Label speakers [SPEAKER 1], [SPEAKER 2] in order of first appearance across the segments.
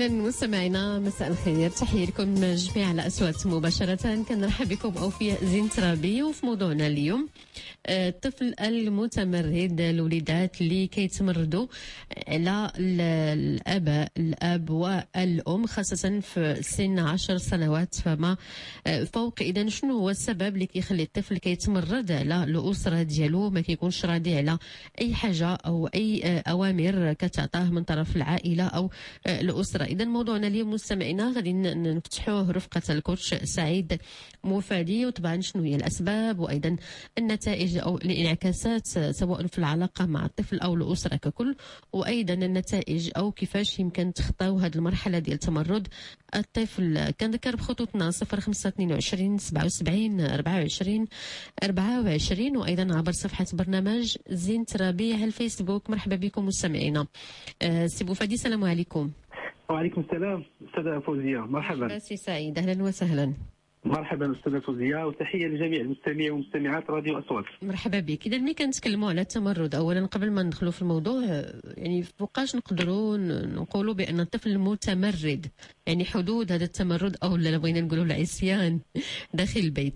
[SPEAKER 1] أهلا مستمعينا، مساء الخير، تحية لكم جميع على أصوات مباشرة. كنرحب بكم أوفياء زين ترابي. وفي موضوعنا اليوم الطفل المتمرد، الوليدات اللي كيتمردوا على الأب والأم خاصة في سن 10 سنوات فما فوق. إذا شنو هو السبب اللي كيخلي الطفل كيتمرد على الأسرة ديالو، ما كيكونش راضي على أي حاجة أو أي أوامر كتعطاه من طرف العائلة أو الأسرة؟ إذا موضوعنا اليوم مستمعينا غادي نفتحوه رفقة الكوتش سعيد موفادي، وطبعا شنو هي الأسباب وأيضا النتائج أو الانعكاسات سواء في العلاقة مع الطفل أو الأسرة ككل، وأيضا النتائج أو كيفاش يمكن تخطاو هذه المرحلة ديال تمرد الطفل. كنذكر بخطوطنا 0522 77 24 24 وأيضا عبر صفحة برنامج زين ترابي على الفيسبوك. مرحبا بكم مستمعينا. سي بوفادي، السلام عليكم.
[SPEAKER 2] وعليكم السلام أستاذة فوزية، مرحبا.
[SPEAKER 1] سي سعيد، أهلا وسهلا.
[SPEAKER 2] مرحبا أستاذة فوزية، وتحية لجميع المستمعين ومستمعات راديو أصوات.
[SPEAKER 1] مرحبا بك. إذا ملي كنتكلموا على التمرد، أولا قبل ما ندخلوا في الموضوع، يعني فوقاش نقدروا نقولوا بأن الطفل متمرد؟ يعني حدود هذا التمرد أو لا بغينا نقولوا العصيان داخل البيت.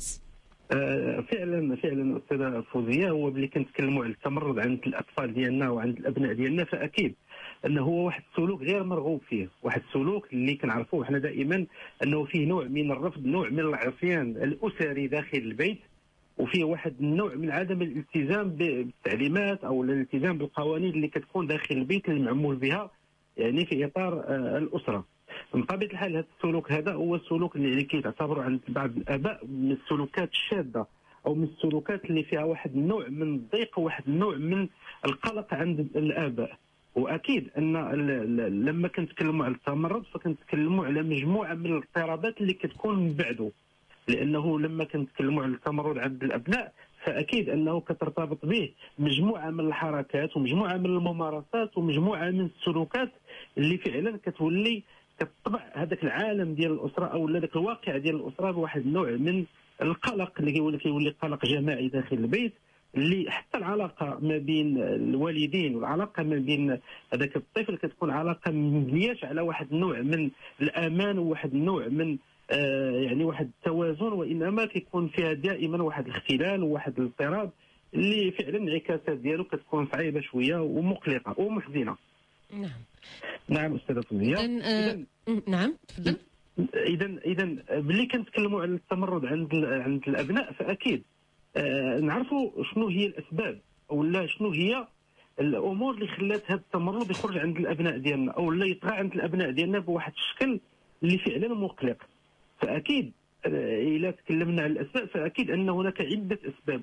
[SPEAKER 2] فعلا أستاذة فوزية، هو ملي كنتكلموا على التمرد عند الأطفال ديالنا وعند الأبناء ديالنا، فأكيد انه هو واحد السلوك غير مرغوب فيه، واحد السلوك اللي كنعرفوه احنا دائما انه فيه نوع من الرفض، نوع من العصيان الاسري داخل البيت، وفيه واحد النوع من عدم الالتزام بالتعليمات او الالتزام بالقوانين اللي كتكون داخل البيت المعمول بها، يعني في اطار الاسره. من طبيعه الحال هذا السلوك هذا هو السلوك اللي كيتعتبر عند بعض الاباء من السلوكات الشاذه، او من السلوكات اللي فيها واحد النوع من الضيق وواحد النوع من القلق عند الاباء. واكيد ان لما كنتكلموا على التمرد فكنتكلموا على مجموعه من الاضطرابات اللي كتكون من بعده، لانه لما كنتكلموا على التمرد عند الابناء فاكيد انه كترتبط به مجموعه من الحركات ومجموعه من الممارسات ومجموعه من السلوكات اللي فعلا كتولي كتطبع هذاك العالم ديال الاسره او هذاك الواقع ديال الاسره بواحد النوع من القلق اللي كيولي قلق جماعي داخل البيت، اللي حتى العلاقه ما بين الوالدين والعلاقه ما بين هذاك الطفل كتكون علاقه مبنياش على واحد النوع من الامان وواحد النوع من يعني واحد التوازن، وانما كيكون فيها دائما واحد الاختلال وواحد الاضطراب اللي فعلا الانعكاسات ديالو كتكون صعيبه شويه ومقلقه ومحزنه. نعم استاذه فوزيه.
[SPEAKER 1] نعم تفضل.
[SPEAKER 2] اذا ملي كنتكلموا على التمرد عند الابناء فاكيد نعرفوا شنو هي الاسباب او لا شنو هي الامور اللي خلات هذا التمرد يخرج عند الابناء ديالنا او لا يطغى عند الابناء ديالنا بواحد الشكل اللي فعلا مقلق. فاكيد اذا تكلمنا على الاسباب فاكيد ان هناك عده اسباب،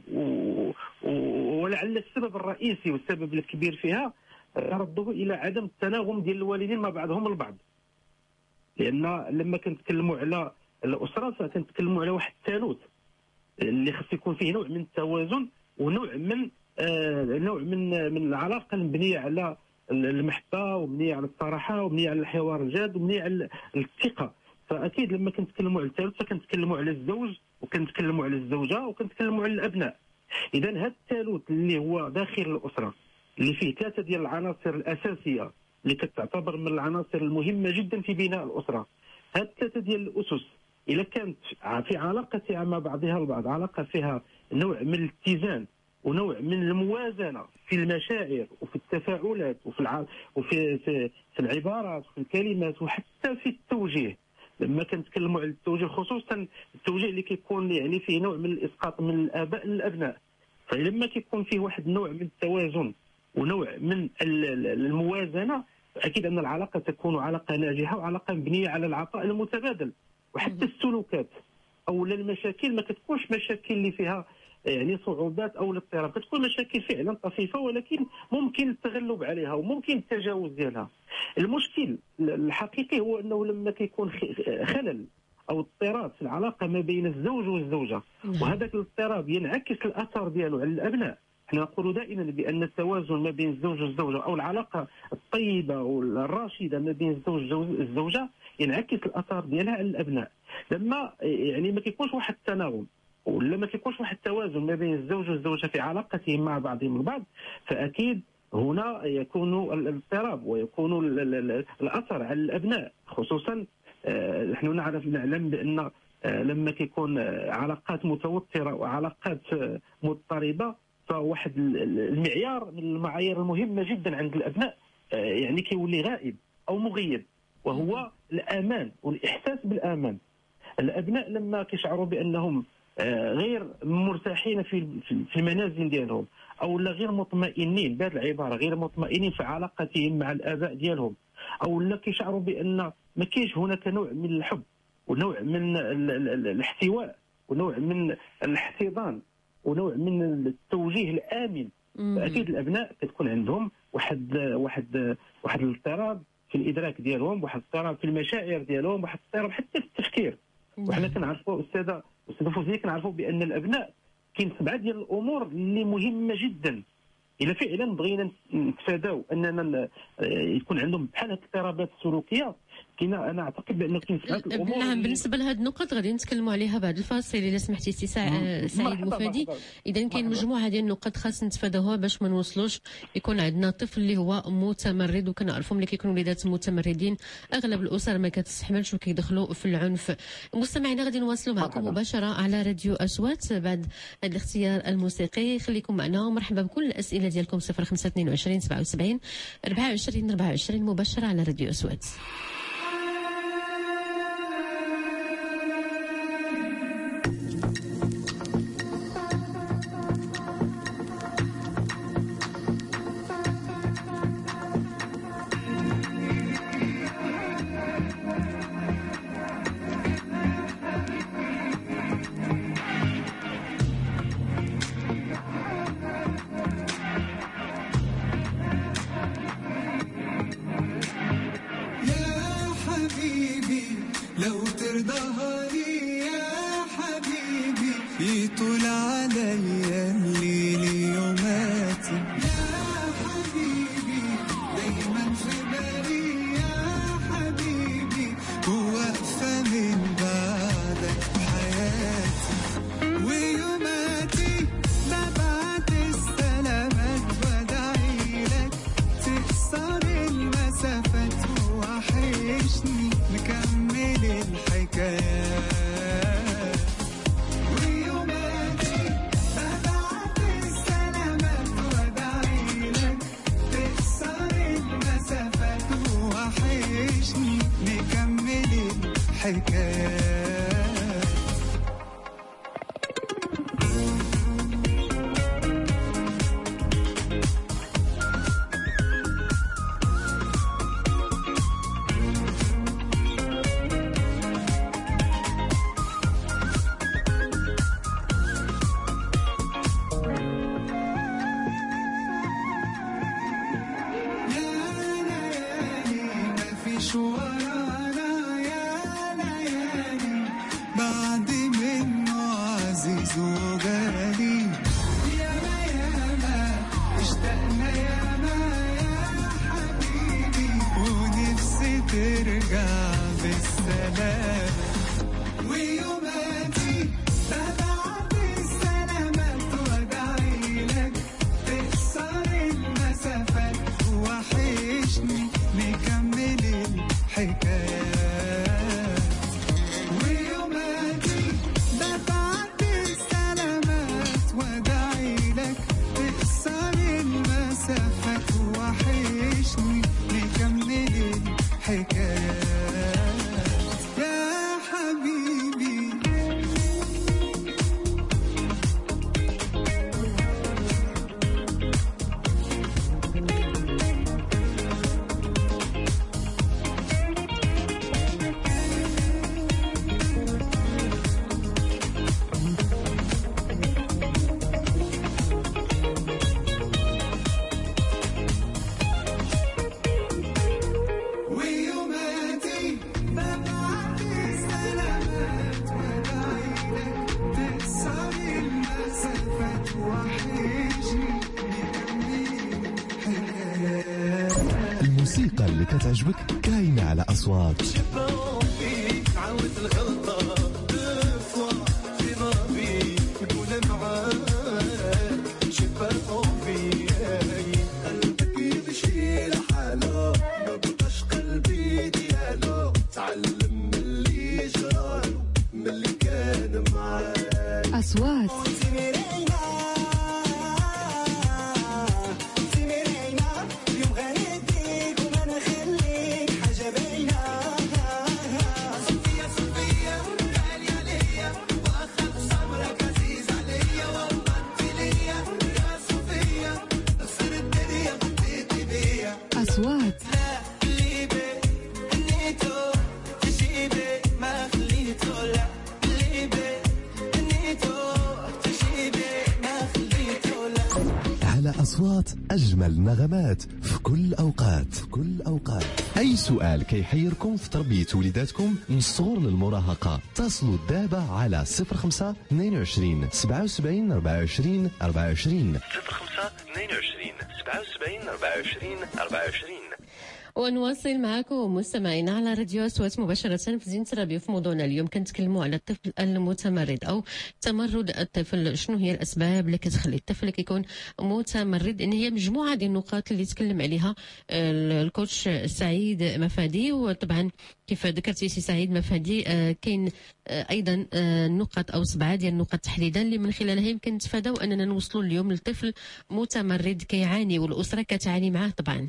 [SPEAKER 2] ولعل السبب الرئيسي والسبب الكبير فيها رده الى عدم التناغم ديال الوالدين مع بعضهم البعض. لان لما كنتكلموا على الاسره فكنتكلموا على واحد الثالوث اللي خص يكون فيه نوع من التوازن ونوع من من العلاقه المبنيه على المحبه ومبنيه على الصراحه ومبنيه على الحوار الجاد ومبنيه على الثقه. فاكيد لما كنتكلموا على الثالوث فكنتكلموا على الزوج وكنتكلموا على الزوجه وكنتكلموا على الابناء. اذا هذا الثالوث اللي هو داخل الاسره اللي فيه ثلاثه ديال العناصر الاساسيه اللي كتعتبر من العناصر المهمه جدا في بناء الاسره، هذه الثلاثه ديال الاسس إذا كانت في علاقتها مع بعضها البعض علاقة فيها نوع من الاتزان ونوع من الموازنة في المشاعر وفي التفاعلات وفي العبارات وفي الكلمات وحتى في التوجيه. لما كنتكلموا على التوجيه خصوصا التوجيه اللي كيكون يعني فيه نوع من الإسقاط من الآباء للأبناء، فلما كيكون فيه واحد النوع من التوازن ونوع من الموازنة أكيد أن العلاقة تكون علاقة ناجحة وعلاقة مبنية على العطاء المتبادل. وحتى السلوكات او المشاكل ما كتكونش مشاكل اللي فيها يعني صعوبات او الاضطراب، كتكون مشاكل فعلا طفيفه ولكن ممكن التغلب عليها وممكن التجاوز ديالها. المشكل الحقيقي هو انه لما كيكون خلل او اضطراب في العلاقه ما بين الزوج والزوجه وهذاك الاضطراب ينعكس الاثر ديالو على الابناء. احنا نقول دائما بان التوازن ما بين الزوج والزوجه او العلاقه الطيبه والراشده ما بين الزوج والزوجه ينعكس الاثار ديالها على الابناء. لما يعني ما كيكونش واحد التناغم ولا ما كيكونش واحد التوازن ما بين الزوج والزوجه في علاقتهم مع بعضهم البعض فاكيد هنا يكون الاضطراب ويكون الاثر على الابناء، خصوصا نحن نعلم بان لما كيكون علاقات متوتره وعلاقات مضطربه، فواحد المعيار من المعايير المهمه جدا عند الابناء يعني كيولي غائب او مغيب، وهو الامان والاحساس بالامان. الابناء لما كيشعروا بانهم غير مرتاحين في المنازل ديالهم، او لا غير مطمئنين، بهذه العباره، غير مطمئنين في علاقتهم مع الاباء ديالهم، او لا كيشعروا بان ما كاينش هناك نوع من الحب ونوع من الاحتواء ونوع من الاحتضان ونوع من التوجيه الامن، فاكيد الابناء كتكون عندهم واحد الاضطراب في الادراك ديالهم، واحد الاضطراب في المشاعر ديالهم، واحد الاضطراب حتى في التفكير. وحنا كنعرفوا استاذه فوزيه، كنعرفوا بان الابناء كاين 7 ديال الامور اللي مهمه جدا الا فعلا بغينا نتفاداو اننا يكون عندهم بحال هاد الاضطرابات السلوكيه. كاينه، انا اعتقد بان كاين 7 الامور.
[SPEAKER 1] نعم، بالنسبه لهذه النقط غادي نتكلموا عليها بعد الفاصل الا سمحتي سي سعيد مفادي. اذا كاين مجموعه ديال النقط خاص نتفاداوها باش ما نوصلوش يكون عندنا طفل اللي هو متمرد، وكنعرفوا ملي كيكونوا وليدات متمردين اغلب الاسر ما كتستحملش وكيدخلوا في العنف. مستمعينا غادي نواصلوا معكم مباشره على راديو اصوات بعد هذا الاختيار الموسيقي. خليكم معنا ومرحبا بكل الاسئله ديالكم 0522 77 24 24 مباشره على راديو اصوات.
[SPEAKER 3] الموسيقى اللي كتعجبك كاينة على أصوات. أصوات، أجمل نغمات في كل أوقات. أي سؤال كيحيركم في تربية وليداتكم من الصغر للمراهقة، اتصلوا دابا على 05 22 77 24 24
[SPEAKER 4] 05 22 77 24 24.
[SPEAKER 1] ونواصل معكم مستمعينا على راديو أصوات مباشرة في زينة ربيع. في موضوعنا اليوم كنتكلموا على الطفل المتمرد أو تمرد الطفل. شنو هي الأسباب اللي كتخلي الطفل كيكون متمرد؟ إن هي مجموعة ديال النقاط اللي تكلم عليها الكوتش سعيد مفادي. وطبعا كيف ذكرتي سي سعيد مفادي كاين أيضا نقط أو 7 ديال النقط تحديدا اللي من خلالها يمكن نتفاداو أننا نوصلوا اليوم لطفل متمرد كيعاني والأسرة كتعاني معاه طبعا.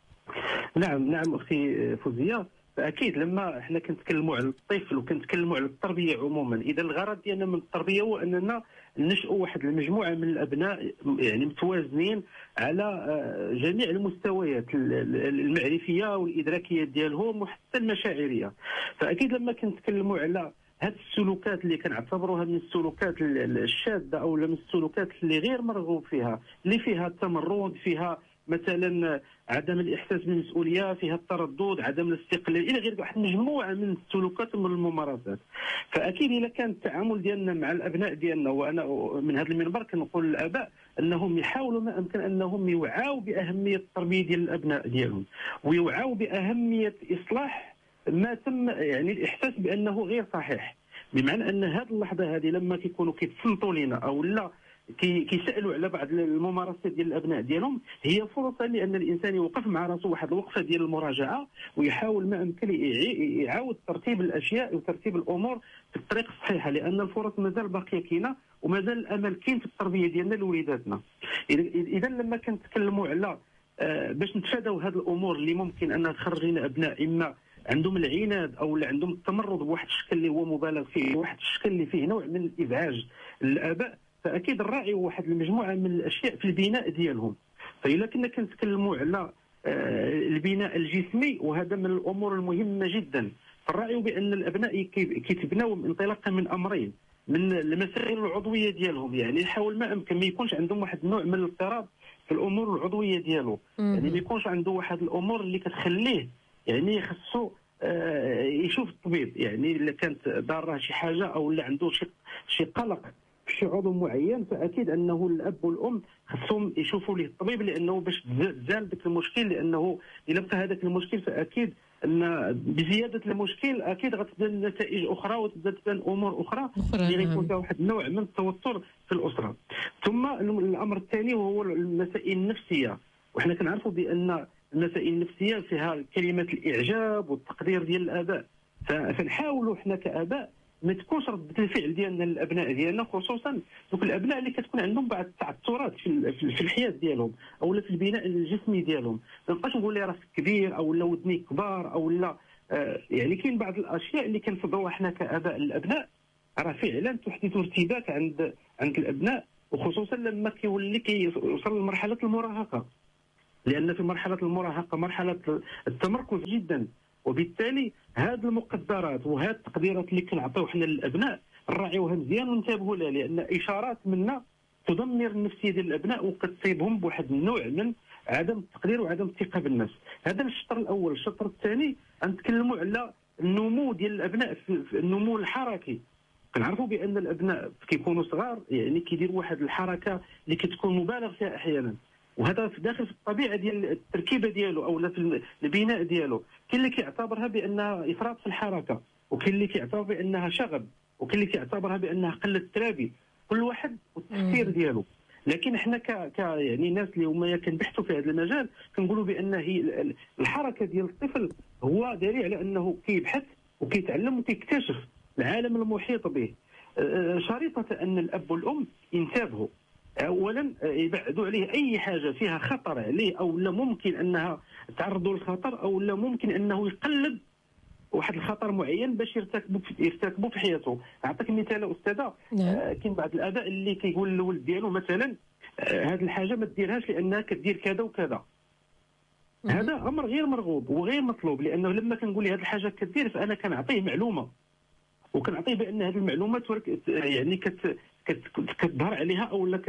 [SPEAKER 2] نعم اختي فوزيه، فاكيد لما احنا كنتكلموا على الطفل وكنتكلموا على التربيه عموما، اذا الغرض ديالنا من التربيه هو اننا نشئوا واحد المجموعه من الابناء يعني متوازنين على جميع المستويات المعرفيه والادراكيه ديالهم وحتى المشاعريه. فاكيد لما كنتكلموا على هذه السلوكات اللي كنعتبروها من السلوكات الشاذه او من السلوكات اللي غير مرغوب فيها، اللي فيها التمرد، فيها مثلا عدم الاحساس بالمسؤوليه، فيها التردد، عدم الاستقلال الى غير واحد مجموعه من السلوكات ومن الممارسات. فاكيد اذا كان التعامل ديالنا مع الابناء ديالنا، وانا من هذا المنبر كنقول للاباء انهم يحاولوا ما امكن انهم يوعوا باهميه التربيه ديال الابناء ديالهم، ويوعوا باهميه اصلاح ما تم يعني الاحساس بانه غير صحيح. بمعنى ان هذه اللحظه هذه لما كيكونوا كيتصنتوا لينا او لا كيسالوا على بعض الممارسات ديال الابناء ديالهم، هي فرصه لان الانسان يوقف مع راسه واحد الوقفه ديال المراجعه ويحاول ما امكن يعاود ترتيب الاشياء وترتيب الامور في الطريق الصحيحه، لان الفرص مازال باقيه كاينه ومازال الامل كاين في التربيه ديالنا لوليداتنا. اذا لما كنتكلموا على باش نتفاداو هذه الامور اللي ممكن انها تخرج لنا ابناء اما عندهم العناد او عندهم التمرد بواحد الشكل اللي هو مبالغ فيه، واحد الشكل اللي فيه نوع من الازعاج للاباء، فاكيد الراعي هو واحد المجموعه من الاشياء في البناء ديالهم. فإلا كنا كنتكلموا على البناء الجسمي، وهذا من الامور المهمه جدا، فالراعي بان الابناء كيتبناو انطلاقا من امرين، من المسائل العضويه ديالهم، يعني يحاول ما امكن ما يكونش عندهم واحد النوع من الاضطراب في الامور العضويه ديالو، يعني ما يكونش عنده واحد الامور اللي كتخليه يعني خصو يشوف الطبيب، يعني الا كانت ضاره شي حاجه او اللي عنده شي قلق في شي عضو معين، فاكيد انه الاب والام خصهم يشوفوا ليه الطبيب، لانه باش تزال ذاك المشكل، لانه الا بقى هذاك المشكل فاكيد ان بزياده المشكل اكيد غتبان نتائج اخرى وتبدا تبان امور اخرى اللي غيكون فيها واحد النوع من التوتر في الاسره. ثم الامر الثاني وهو المسائل النفسيه، وحنا كنعرفوا بان المسائل النفسيه فيها كلمه الاعجاب والتقدير ديال الاباء، فنحاولوا حنا كاباء ما تكونش ردة الفعل ديالنا للابناء ديالنا، خصوصا دوك الابناء اللي كتكون عندهم بعض التعثرات في الحياه ديالهم او في البناء الجسمي ديالهم. ما نبقاش نقول لي راسك كبير او لا ودني كبار او لا يعني كاين بعض الاشياء اللي كنفضلوها حنا كاباء للابناء، راه فعلا تحدث ارتباك عند الابناء، وخصوصا لما كيوصل لمرحله المراهقه، لان في مرحله المراهقه مرحله التمركز جدا، وبالتالي هذه المقدرات وهذه التقديرات اللي كنعطيو حنا للابناء نراعيوها مزيان وننتبهوا لها، لان اشارات منا تدمر النفسيه ديال الابناء وكتصيبهم بواحد النوع من عدم التقدير وعدم الثقه بالنفس. هذا الشطر الاول. الشطر الثاني نتكلموا على النمو ديال الابناء في النمو الحركي. كنعرفوا بان الابناء كيكونوا صغار يعني كيديروا واحد الحركه اللي كتكون مبالغ فيها احيانا، وهذا في داخل في الطبيعه ديال التركيبه ديالو او في البناء ديالو. كاين اللي كيعتبرها بانها افراط في الحركه، وكاين اللي كيعتبر بانها شغب، وكاين اللي كيعتبرها بانها قله ترابي، كل واحد والتفكير ديالو. لكن احنا يعني ناس اللي هما كنبحثوا في هذا المجال كنقولوا بان هي الحركه ديال الطفل هو دليل على انه كيبحث وكيتعلم وكيكتشف العالم المحيط به. شريطه ان الاب والام ينتبهوا اولا يبعدوا عليه اي حاجه فيها خطر عليه او لا ممكن انها تعرضوا للخطر او لا ممكن انه يقلد واحد الخطر معين باش يرتكبوا في حياته. اعطيك مثال استاذه، كاين بعض الاباء اللي كيقول للولد ديالو مثلا هذه الحاجه ما ديرهاش لانها كدير كذا وكذا. هذا امر غير مرغوب وغير مطلوب، لانه لما كنقول له هذه الحاجه كدير فانا كنعطيه معلومه، وكنعطيه بان هذه المعلومات يعني كتظهر عليها او لا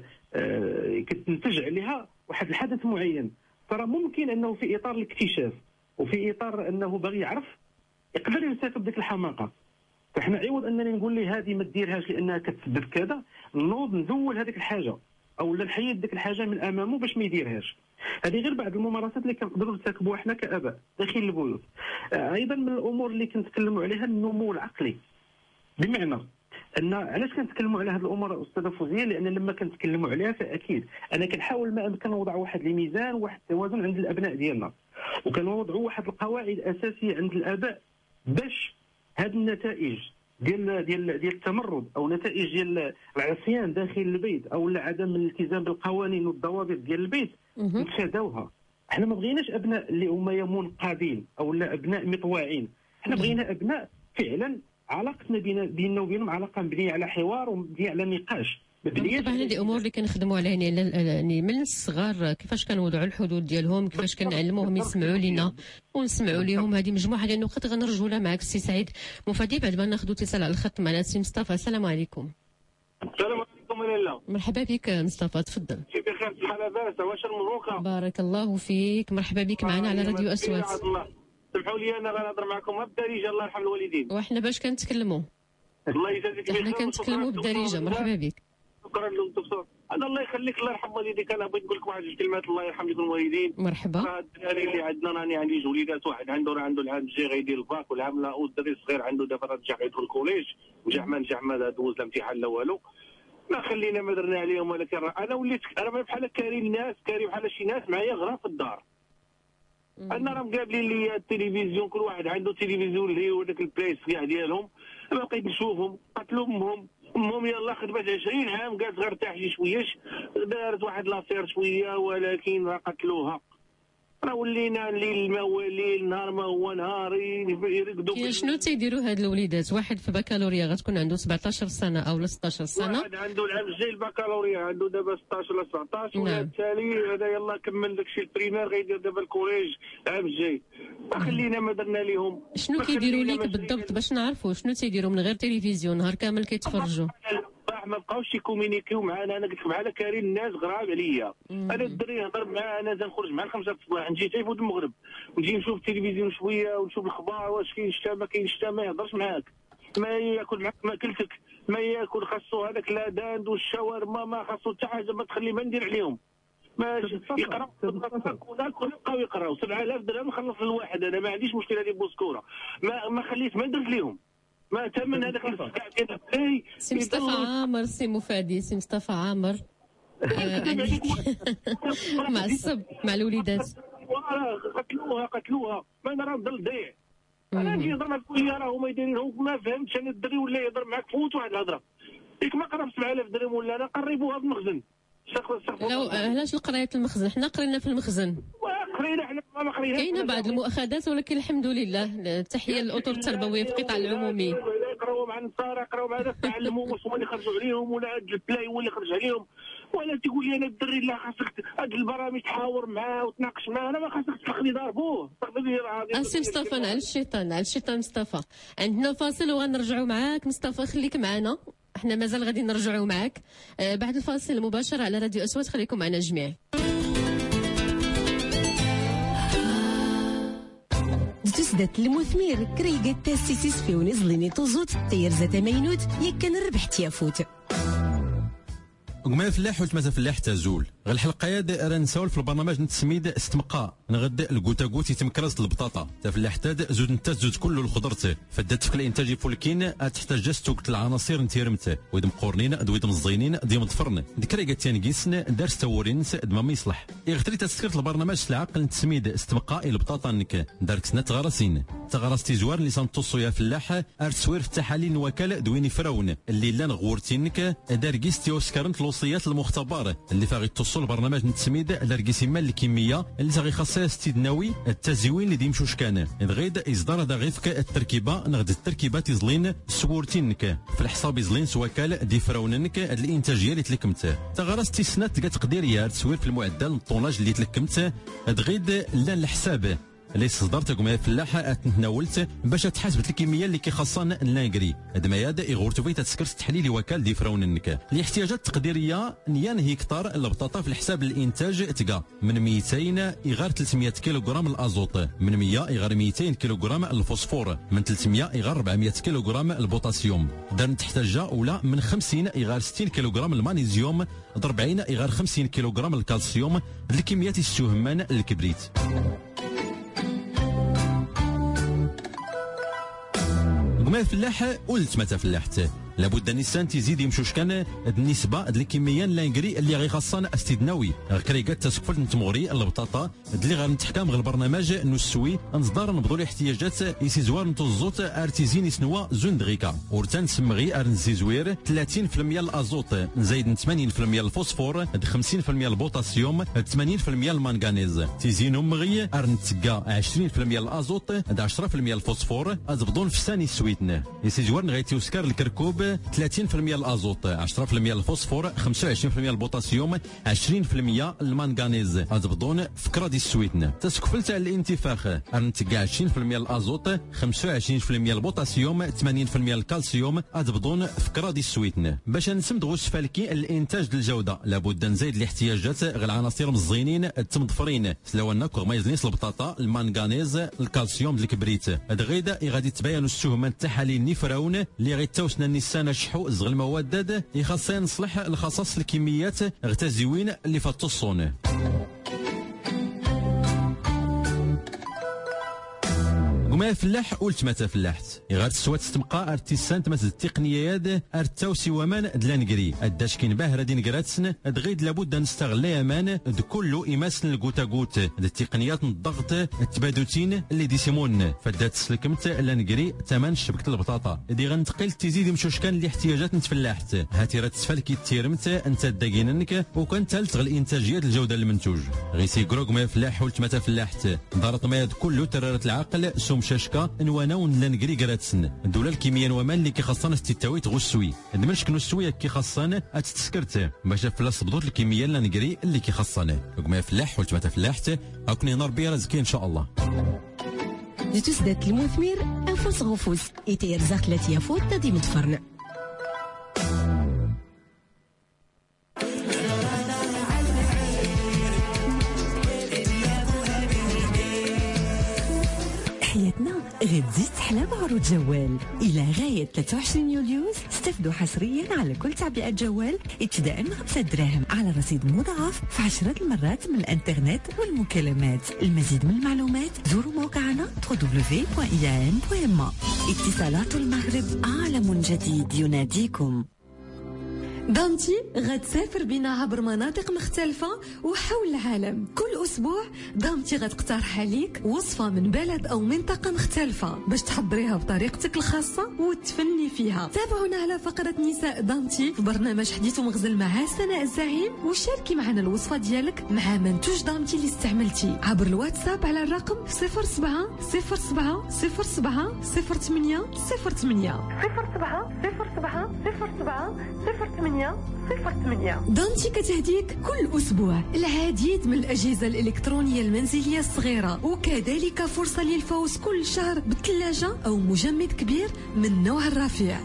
[SPEAKER 2] كتنتج عليها واحد الحدث معين، ترى ممكن انه في اطار الاكتشاف وفي اطار انه باغي يعرف يقدر يرتكب ديك الحماقه. فاحنا عوض انني نقول ليه هذه ما ديرهاش لانها كتسبب كذا، نوض نزول هذيك الحاجه او لا نحيد ديك الحاجه من امامه باش ما يديرهاش. هذه غير بعض الممارسات اللي كنقدروا نرتكبوها حنا كاباء داخل البيوت. ايضا من الامور اللي كنتكلموا عليها النمو العقلي، بمعنى ان علاش كنتكلموا على هذه الامور استاذه فوزيه؟ لان لما كنتكلموا عليها فاكيد انا كنحاول ما امكن نوضع واحد الميزان واحد التوازن عند الابناء ديالنا، وكنوضعوا واحد القواعد اساسيه عند الاباء باش هذه النتائج ديال التمرد او نتائج ديال العصيان داخل البيت او عدم الالتزام بالقوانين والضوابط ديال البيت نتفاداوها. احنا ما بغيناش ابناء اللي هما منقادين او لا ابناء مطواعين، احنا بغينا ابناء فعلا علاقتنا بيننا وبينهم علاقه مبنيه على حوار ومبنيه على نقاش.
[SPEAKER 1] طبعا هذه امور اللي كنخدموا عليها يعني من الصغار، كيفاش كنوضعوا الحدود ديالهم، كيفاش كنعلموهم يسمعوا لينا ونسمعوا لهم. هذه مجموعه ديال النقط غنرجعوا لها معك السي سعيد مفادي بعد ما ناخذوا اتصال على الخط معنا السي مصطفى. السلام عليكم.
[SPEAKER 5] السلام عليكم لاله.
[SPEAKER 1] مرحبا بك مصطفى، تفضل.
[SPEAKER 5] كيف بخير الصحه لاباس؟ واش المبروكه؟
[SPEAKER 1] بارك الله فيك، مرحبا بك معنا على راديو اصوات.
[SPEAKER 5] سمحوا لي انا غنهضر معكم بالدارجه، الله يرحم الوالدين.
[SPEAKER 1] وحنا باش كنتكلموا
[SPEAKER 5] الله يجازيك بخير.
[SPEAKER 1] احنا كنتكلموا بالدارجه. مرحبا بك.
[SPEAKER 5] شكرا للدكتور. انا الله يخليك الله يرحم والديك. انا بغيت نقول لك واحد الكلمات الله يرحم لكم الوالدين.
[SPEAKER 1] مرحبا.
[SPEAKER 5] الدراري اللي عندنا راني عندي جوج وليدات، واحد عنده العام الجاي غيدير الباك والعام الاول، والدري الصغير عنده دابا راه يدخل الكوليج وجا ما دوز الامتحان لا والو. ما خلينا ما درنا عليهم، ولكن انا وليت انا بحال كاري الناس، كاري بحال شي ناس معايا غرا في الدار. انا راه مقابلين لي التلفزيون، كل واحد عنده تلفزيون اللي هو داك البلايس كاع ديالهم. ما بقيت نشوفهم، قتلوا امهم يلاه خدمت 20 عام قالت غير ارتاحي شويش، دارت واحد لافير شويه ولكن راه قتلوها. راه ولينا الليل ما هو ليل، نهار ما هو نهار، يرقدوا.
[SPEAKER 1] شنو تيديروا هاد الوليدات؟ واحد في بكالوريا غتكون عنده 17 سنه او 16 سنه،
[SPEAKER 5] واحد عنده العام الجاي البكالوريا عنده دابا 16 ولا 17، ولا التالي هذا يلاه كمل داكشي البريمير غيدير دابا الكوليج العام الجاي. خلينا ما درنا ليهم.
[SPEAKER 1] شنو كيديروا ليك بالضبط باش نعرفوا شنو تيديروا من غير تلفزيون نهار كامل كيتفرجوا؟
[SPEAKER 5] ما بقاوش يكومينيكيو معنا. انا قلت لك بحال كارين الناس غراب عليا. انا الدري يهضر معاه، انا نخرج مع 5 الصباح نجي حتى يفوت المغرب، نجي نشوف التلفزيون شويه ونشوف الاخبار، واش كاين شتا ما كاينش شتا، ما يهضرش معاك، ما ياكل معاك ماكلتك، ما ياكل خاصو هذاك لاداند والشاورما، ما خاصو حتى حاجه ما تخلي ما ندير عليهم. ما يقراو يبقاو يقراو 7000 درهم نخلص الواحد. انا ما عنديش مشكله هذه بوسكوره، ما خليت ما درت لهم ما تمن هذاك السكاع ديال
[SPEAKER 1] سي مصطفى عامر، سي مفادي، سي مصطفى عامر معصب مع الوليدات.
[SPEAKER 5] قتلوها ما انا راه نضل ضيع. انا نجي نهضر معك ويا راه هما يديروا ما فهمتش انا الدري ولا يهضر معك فوت واحد الهضره. ياك ما قرب 7000 درهم ولا انا قريبوها في المخزن.
[SPEAKER 1] لو علاش القرايه المخزن؟ حنا قرينا في المخزن.
[SPEAKER 5] قرينا حنا ما قريناش.
[SPEAKER 1] كاينه بعض المؤاخذات ولكن الحمد لله. تحيه للاطر التربويه في القطاع العمومي.
[SPEAKER 5] يقراو مع النصارى، يقراو مع ناس تعلموا واش هما اللي خرجوا عليهم، ولا هاد البلاي هو اللي خرج عليهم، ولا تقول لي انا الدري لا خاصك هاد البرامج تحاور معاه وتناقش معاه. انا ما خاصك تخلي ضربوه
[SPEAKER 1] سي مصطفى. على الشيطان مصطفى. عندنا فاصل وغنرجعوا معاك مصطفى، خليك معنا، احنا مازال غادي نرجعوا معاك بعد الفاصل مباشره على راديو اصوات. خليكم معنا جميع.
[SPEAKER 6] تسدت المثمير كريقة تاسيسيس في ونزليني توزوت تير زتا مينوت يكن ربح تيافوت
[SPEAKER 7] وما فلاح وتمازال فلاح تازول غير الحلقه راه نساول في البرنامج نتسميد استمقاء نغد الكوتا كوتي تمكرز البطاطا تفلاح تاد زود نتا زود كله الخضرته فدات في الانتاج فولكين تحتاج توقت العناصر نتيرمته ويد مقورنين دويد مزينين ديما ضفرن ذكرى تيانكيسن دارس تورين دما ما يصلح يغتري تسكرت البرنامج العقل نتسميد استمقاء البطاطا نك دارك سنه تغرسين تغرس تيزوار اللي سنتصو يا فلاح ارسوير في التحاليل وكاله دويني فراون اللي لا نغورتينك داركيس تيوسكرنت الوصيات المختبره اللي فاغي توصل برنامج نتسميد داركيس مال الكيمياء اللي صاغي خاصه استدناوي التزوين اللي ديمشوش كان غيد اصدار دا غيفك التركيبه نغد التركيبات يزلين سورتينك في الحساب يزلين سواكال دي فراوننك الانتاجيه اللي تلكمت تغرس سنه تقديريه تسوير في المعدل الطوناج اللي تلكمت غيد لا الحساب اللي صدرت كما فلاحه تناولت باش تحاسبت الكميه اللي كيخصنا لانغري هاد ما ياد يغورتو في تسكر تحليل وكال دي فروننك الاحتياجات التقديريه نيان هكتار البطاطا في الحساب الانتاج تلقى من 200 يغار 300 كيلوغرام الازوت، من 100 يغار 200 كيلوغرام الفوسفور، من 300 يغار 400 كيلوغرام البوتاسيوم. دار تحتاج ولا من 50 يغار 60 كيلوغرام المغنيسيوم، 40 يغار 50 كيلوغرام الكالسيوم، الكميات السهمان الكبريت. قما فلاح قلت متى فلاحت لابد النسان تزيد يمشوش كان النسبه الكميه لانغري اللي غي خاصنا استدناوي كريكات تسكفل نتمغري البطاطا اللي غنتحكم غير البرنامج نسوي نصدر نبضوا الاحتياجات يسيزوار نتوزوت ارتيزين يسنوا زون دغيكا ورتان سمغي ارنزيزوير 30% الازوت نزيد 80% الفوسفور 50% البوتاسيوم 80% المنغنيز تيزينو مغي ارنتكا 20% الازوت 10% الفوسفور ازبضون في ثاني سويتنا يسيزوار نغيتي وسكر الكركوب 30% الازوت 10% الفوسفور 25% البوتاسيوم 20% المنغنيز ازبضون فكره دي السويتنا تسكفلت الانتفاخ ارنتكا 20% الازوت 25% البوتاسيوم 80% الكالسيوم ازبضون فكره دي السويتنا باش نسمدغو فالكي الانتاج الجوده لابد نزيد الاحتياجات غير العناصر المزينين التمضفرين سلاونا كورمايزلينس البطاطا المنغنيز الكالسيوم الكبريت دغيدا غادي تبين السهمان التحاليل نفراون اللي غيتوسنا النسان شحو زغ المواد يخصنا نصلح الخصائص الكميات غتازيوين اللي فتصون قما فلاح قلت متى فلاحت غير تسوات تبقى ارتيسانت مات التقنيات ارتاوسي ومان دلانغري اداش كين باهر دين كراتسن دغيد لابد نستغل امان كله يماسن الكوتاكوت التقنيات الضغط التبادلتين اللي ديسيمون فدات سلكمت لانغري ثمن شبكه البطاطا دي غنتقل تزيد مشوش كان الاحتياجات نتفلاحت هاتي راه تفلكي تيرمت انت داكينك وكان تالت غير الانتاجيات الجوده المنتوج غيسي كروك ما فلاح قلت متى فلاحت دارت ما كله ترارت العقل شاشكا نوانا لانغري كراتسن الدوله الكيمياء ومان اللي كيخصنا ستيتاوي تغسوي دمشق نسوي كيخصنا اتتسكرت باش فلاس بدور الكيمياء لانغري اللي كيخصنا كما فلاح قلت متى فلاحت هاكني نار بيا رزقي ان شاء الله
[SPEAKER 6] تسدات المثمر انفس غفوس يتيرزاق 3 يفوت تدي متفرن حياتنا غتزيد تحلى بعروض جوال الى غايه 23 يوليوز. استفدوا حصريا على كل تعبئه جوال ابتداء من 5 دراهم على رصيد مضاعف في 10 المرات من الانترنت والمكالمات. المزيد من المعلومات زوروا موقعنا www.iam.ma. اتصالات المغرب عالم جديد يناديكم.
[SPEAKER 8] دانتي غتسافر بنا عبر مناطق مختلفة وحول العالم. كل أسبوع دانتي غتقترح عليك وصفة من بلد أو منطقة مختلفة باش تحضريها بطريقتك الخاصة وتفني فيها. تابعونا على فقرة نساء دانتي في برنامج حديث ومغزل مع سناء الزعيم وشاركي معنا الوصفة ديالك مع منتوج دانتي اللي استعملتي عبر الواتساب على الرقم 07 07 07 08 08 07 دانتي كتهديك كل أسبوع العديد من الأجهزة الإلكترونية المنزلية الصغيرة وكذلك فرصة للفوز كل شهر بثلاجة أو مجمد كبير من نوع الرفيع.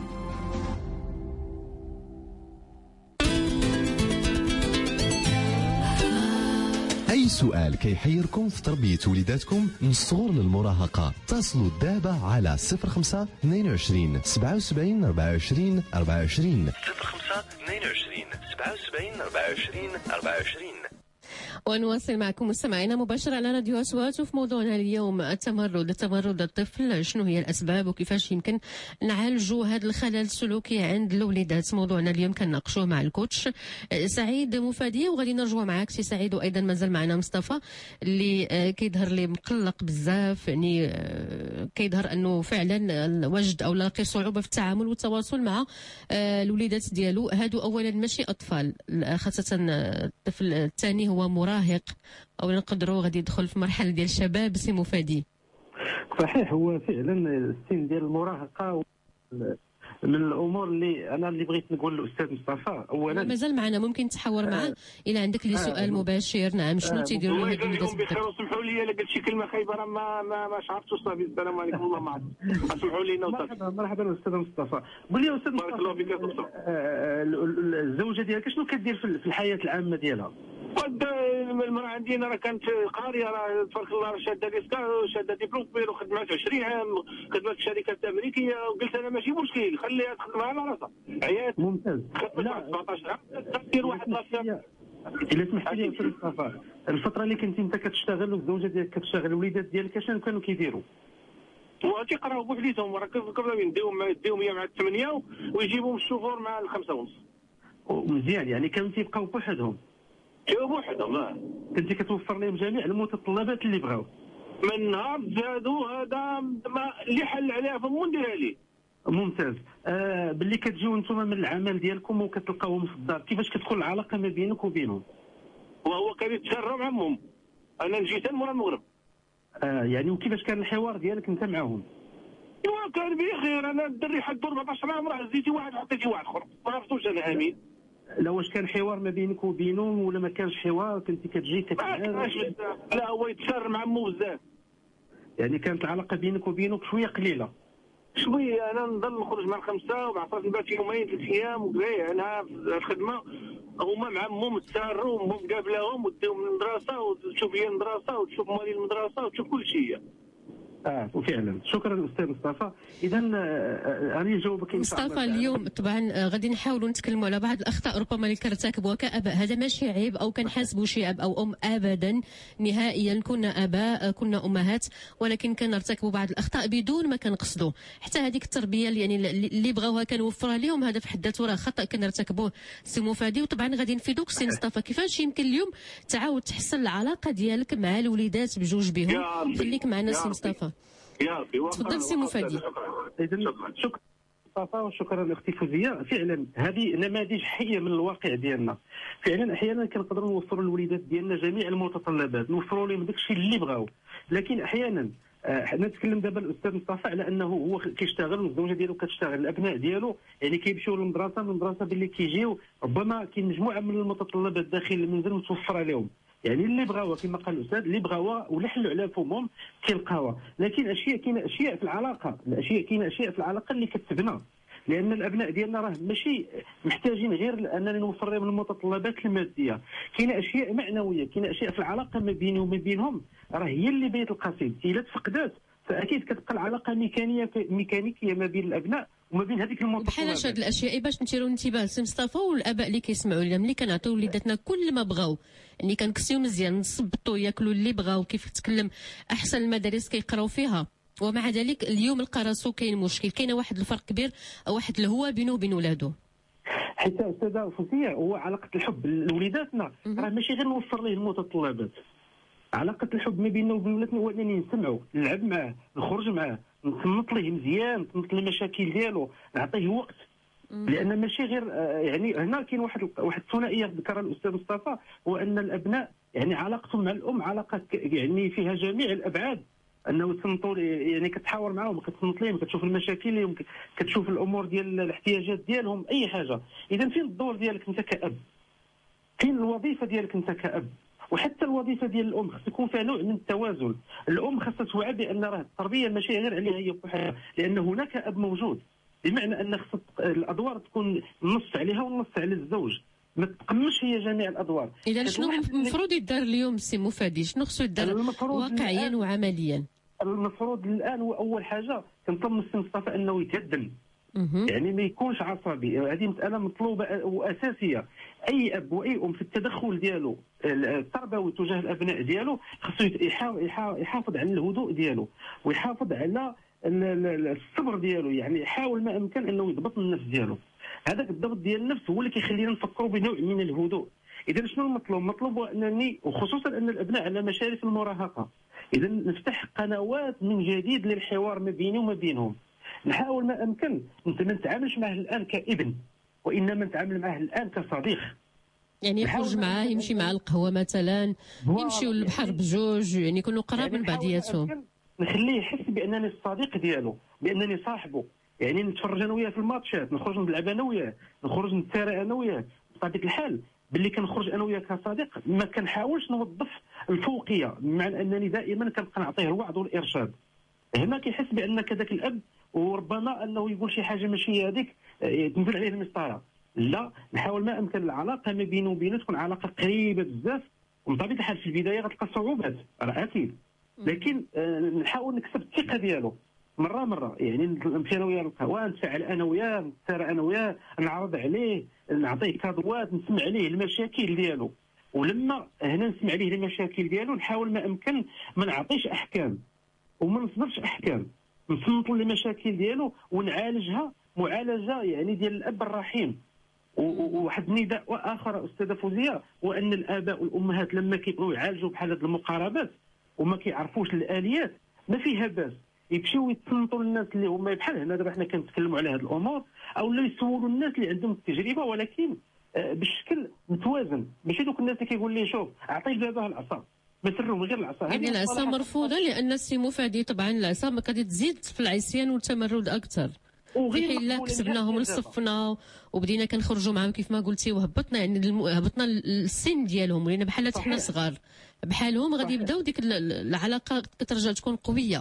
[SPEAKER 3] أي سؤال كيحيركم في تربية وليداتكم من الصغر للمراهقة اتصلوا دابا على 05 22 77 24 24
[SPEAKER 4] 05 22 77 24 24.
[SPEAKER 1] ونواصل معكم مستمعينا مباشرة على راديو أصوات. وفي موضوعنا اليوم تمرد الطفل، شنو هي الأسباب وكيفاش يمكن نعالجوا هذا الخلل السلوكي عند الوليدات. موضوعنا اليوم كنناقشوه مع الكوتش سعيد مفادي، وغادي نرجعوا معاك سي سعيد. وأيضا مازال معنا مصطفى اللي كيظهر لي مقلق بزاف، يعني كيظهر أنه فعلا وجد أو لاقي صعوبة في التعامل والتواصل مع الوليدات ديالو. هادو أولا ماشي أطفال، خاصة الطفل الثاني هو مراهق او نقدروا غادي يدخل في مرحله ديال الشباب. سي مفادي
[SPEAKER 2] صحيح، هو فعلا السن ديال المراهقه من الامور اللي بغيت نقول للاستاذ مصطفى اولا
[SPEAKER 1] مازال معنا، ممكن تحاور معاه الى عندك لي سؤال مباشر. نعم، شنو تيديروا
[SPEAKER 5] الله يجزيكم بخير وسمحوا لي الا قلت شي كلمه خايبه راه ما شعرتش صافي. السلام عليكم والله ما عرفت، سمحوا لينا وصافي.
[SPEAKER 2] مرحبا استاذ مصطفى. قول لي استاذ
[SPEAKER 5] بارك الله فيك.
[SPEAKER 2] الزوجه ديالك شنو كدير في الحياه العامه ديالها؟
[SPEAKER 5] المراه عندنا راه كانت قاريه، راه تبارك الله راه شاده ليسكا، شاده ديبلوم كبير وخدمات 20 عام، خدمات في شركات امريكيه، وقلت انا ماشي مشكل خليها تخدم على راسها. عيات
[SPEAKER 2] ممتاز.
[SPEAKER 5] خدمت 17 عام دير واحد لافير.
[SPEAKER 2] الا سمحت لي استاذ مصطفى، الفتره اللي كنتي انت كتشتغل والزوجه ديالك كتشتغل، الوليدات ديالك شنو كانوا كيديروا؟
[SPEAKER 5] تيقراو بوحديتهم، راه كنا نديهم هي مع 8 ويجيبهم الشوفور مع 5:30.
[SPEAKER 2] مزيان، يعني كانوا تيبقاو بوحدهم.
[SPEAKER 5] بوحدهم
[SPEAKER 2] كنتي كتوفر لهم جميع المتطلبات اللي بغاو.
[SPEAKER 5] من نهار زادوا هذا اللي حل عليها فمو نديرها ليه.
[SPEAKER 2] ممتاز. باللي كتجيو نتوما من العمل ديالكم وكتلقاوهم في الدار، كيفاش كتكون العلاقه ما بينك وبينهم؟
[SPEAKER 5] وهو كان يتسرى مع امهم، انا نجي مورا المغرب.
[SPEAKER 2] يعني وكيفاش كان الحوار ديالك انت معاهم؟
[SPEAKER 5] ايوا كان بخير. انا الدري حد 14 عام راه زيتي واحد حطيتي واحد اخر، ما عرفتوش انا امين.
[SPEAKER 2] لا واش كان حوار ما بينك وبينهم ولا ما كانش حوار؟ كنتي كتجي
[SPEAKER 5] لا هو يتسر مع امه بزاف،
[SPEAKER 2] يعني كانت العلاقه بينك وبينه شويه قليله.
[SPEAKER 5] شويه انا نضل نخرج مع الخمسه وبعد نبات يومين 3 ايام وكذا. انا في الخدمه هما مع امهم تساروا، امهم قابلاهم وديهم للمدرسه وتشوف هي المدرسه وتشوف مالي المدرسه وتشوف كل شيء.
[SPEAKER 2] وفعلا شكرا استاذ مصطفى. اذا راني نجاوبك
[SPEAKER 1] مصطفى. اليوم طبعا غادي نحاولوا نتكلموا على بعض الاخطاء ربما اللي كنرتكبوها كاباء. هذا ماشي عيب او كنحاسبوا شي اب او ام، ابدا نهائيا. كنا اباء كنا امهات، ولكن كنرتكبوا بعض الاخطاء بدون ما كنقصدوا. حتى هذيك التربيه اللي بغاوها كنوفرها لهم، هذا في حد ذاته راه خطا كنرتكبوه سي مفادي. وطبعا غادي نفيدوك سي مصطفى كيفاش يمكن اليوم تعاود تحسن العلاقه ديالك مع الوليدات بجوج بهم. خليك معنا سي مصطفى. تفضل سي مفادي.
[SPEAKER 2] شكرا مصطفى وشكرا اختي فوزيه. فعلا هذه نماذج حيه من الواقع ديالنا. فعلا احيانا كنقدروا نوفروا للوليدات ديالنا جميع المتطلبات، نوفروا لهم داكشي اللي بغاو، لكن احيانا نتكلم دابا الاستاذ مصطفى على انه هو كيشتغل والزوجه ديالو كتشتغل، الابناء ديالو يعني كيمشيو للمدرسه، من المدرسه باللي كيجيو ربما كاين مجموعه من المتطلبات داخل المنزل متوفره لهم، يعني اللي بغاوها كما قال الاستاذ، اللي بغاوها ولا حلوا على فمهم كيلقاوها. لكن كاينه اشياء في العلاقه، كاينه اشياء في العلاقه اللي كتبنى، لان الابناء ديالنا راه ماشي محتاجين غير اننا نوفر لهم المتطلبات الماديه، كاينه اشياء معنويه، كاينه اشياء في العلاقه ما بيني وما بينهم راه هي اللي بيت القصيد. الا تفقدات فاكيد كتبقى العلاقه ميكانيكيه ما بين الابناء وما بين هذيك المتطلبات.
[SPEAKER 1] بحال هاد الاشياء باش نثيروا انتباه سي مصطفى والاباء اللي كيسمعوا لنا، ملي كنعطيو وليداتنا كل ما بغاو، يعني كنكسيو مزيان، نصبطوا ياكلوا اللي بغاو، كيف تكلم احسن المدارس كيقراو فيها، ومع ذلك اليوم لقى راسو كاين مشكل، كاين واحد الفرق كبير او واحد الهوى بينه وبين ولادو.
[SPEAKER 2] حتى استاذه فوزيه هو علاقه الحب لوليداتنا راه ماشي غير نوفر ليه المتطلبات. علاقه الحب ما بيننا وبين ولادنا هو انني نسمعوا، نلعب معاه، نخرج معاه، نصنت ليه مزيان، نصنت ليه المشاكل ديالو، نعطيه وقت. لان ماشي غير يعني هنا كاين واحد الثنائيه ذكرها الاستاذ مصطفى، هو ان الابناء يعني علاقتهم مع الام علاقه يعني فيها جميع الابعاد، انه تصنتوا يعني كتحاور معاهم، كتصنت لهم، كتشوف المشاكل ديالهم، كتشوف الامور ديال الاحتياجات ديالهم، اي حاجه. اذا فين الدور ديالك انت كاب؟ فين الوظيفه ديالك انت كاب؟ وحتى الوظيفه ديال الام خص يكون فيها نوع من التوازن. الام خصها توعى بان راه التربيه ماشي غير عليها هي بوحدها، لان هناك اب موجود، بمعنى ان خص الادوار تكون نص عليها ونص على الزوج، ما تقمش هي جميع الادوار.
[SPEAKER 1] اذا شنو المفروض يدار اليوم سي مفادي؟ شنو خصو يدار واقعيا وعمليا؟
[SPEAKER 2] المفروض الان هو اول حاجه كنطلب من السي مصطفى انه يتهدم، يعني ما يكونش عصبي. هذه مساله مطلوبه واساسيه. اي اب واي ام في التدخل ديالو التربوي تجاه الابناء ديالو خصو يحافظ على الهدوء ديالو ويحافظ على الصبر ديالو، يعني يحاول ما امكن انه يضبط النفس ديالو. هذاك الضبط ديال النفس هو اللي كيخلينا نفكروا بنوع من الهدوء. اذا شنو المطلوب؟ مطلوب انني وخصوصا ان الابناء على مشارف المراهقه، اذا نفتح قنوات من جديد للحوار ما بيني وما بينهم. نحاول ما امكن ما نتعاملش معه الان كابن، وانما نتعامل معه الان كصديق.
[SPEAKER 1] يعني يخرج معاه، يمشي مع القهوه مثلا، يمشيو للبحر بجوج، يعني يكونوا قراب من بعضياتهم.
[SPEAKER 2] نخليه يحس بانني الصديق ديالو، بانني صاحبه، يعني نتفرج انا وياه في الماتشات، نخرج نلعب انا وياه، نخرج نتسارع انا وياه. بطبيعه الحال باللي كنخرج انا وياه كصديق ما كنحاولش نوظف الفوقيه، بمعنى انني دائما كنبقى نعطيه الوعظ والارشاد. هنا كيحس بان كذاك الاب وربما انه يقول شي حاجه ماشي هذيك تنزل عليه المسطره. لا، نحاول ما امكن العلاقه ما بينه وبينه تكون علاقه قريبه بزاف، ومن طبيعه الحال في البدايه غتلقى صعوبات راه اكيد، لكن نحاول نكسب الثقه ديالو مره، يعني نمشي انا وياه للقهوه، نتفاعل انا وياه، نتسارع انا وياه، نعرض عليه، نعطيه كادوات، نسمع عليه المشاكل ديالو. ولما هنا نسمع عليه المشاكل ديالو نحاول ما امكن ما نعطيش احكام وما نصدرش احكام، نصنت المشاكل ديالو ونعالجها معالجه يعني ديال الاب الرحيم. وواحد النداء اخر استاذه فوزيه هو ان الاباء والامهات لما كيبغيو يعالجوا بحال هذه المقاربات وما كيعرفوش الاليات ما فيها باس يمشيو يتصنتوا للناس اللي هما بحال هنا دابا حنا كنتكلموا على هذه الامور، او لا يسولوا الناس اللي عندهم التجربه ولكن بشكل متوازن، ماشي دوك الناس اللي كيقول لي شوف اعطيه دابا العصا مسرهم غير العصا.
[SPEAKER 1] يعني العصا مرفوضه لان السي مفادي طبعا العصا ما كتزيد تزيد في العصيان والتمرد اكثر. وغير لا كسبناهم لصفنا وبدينا كنخرجوا معاهم كيف ما قلتي وهبطنا يعني هبطنا السن ديالهم ولينا بحال حنا صغار بحالهم غادي يبداو ديك العلاقه كترجع تكون قويه.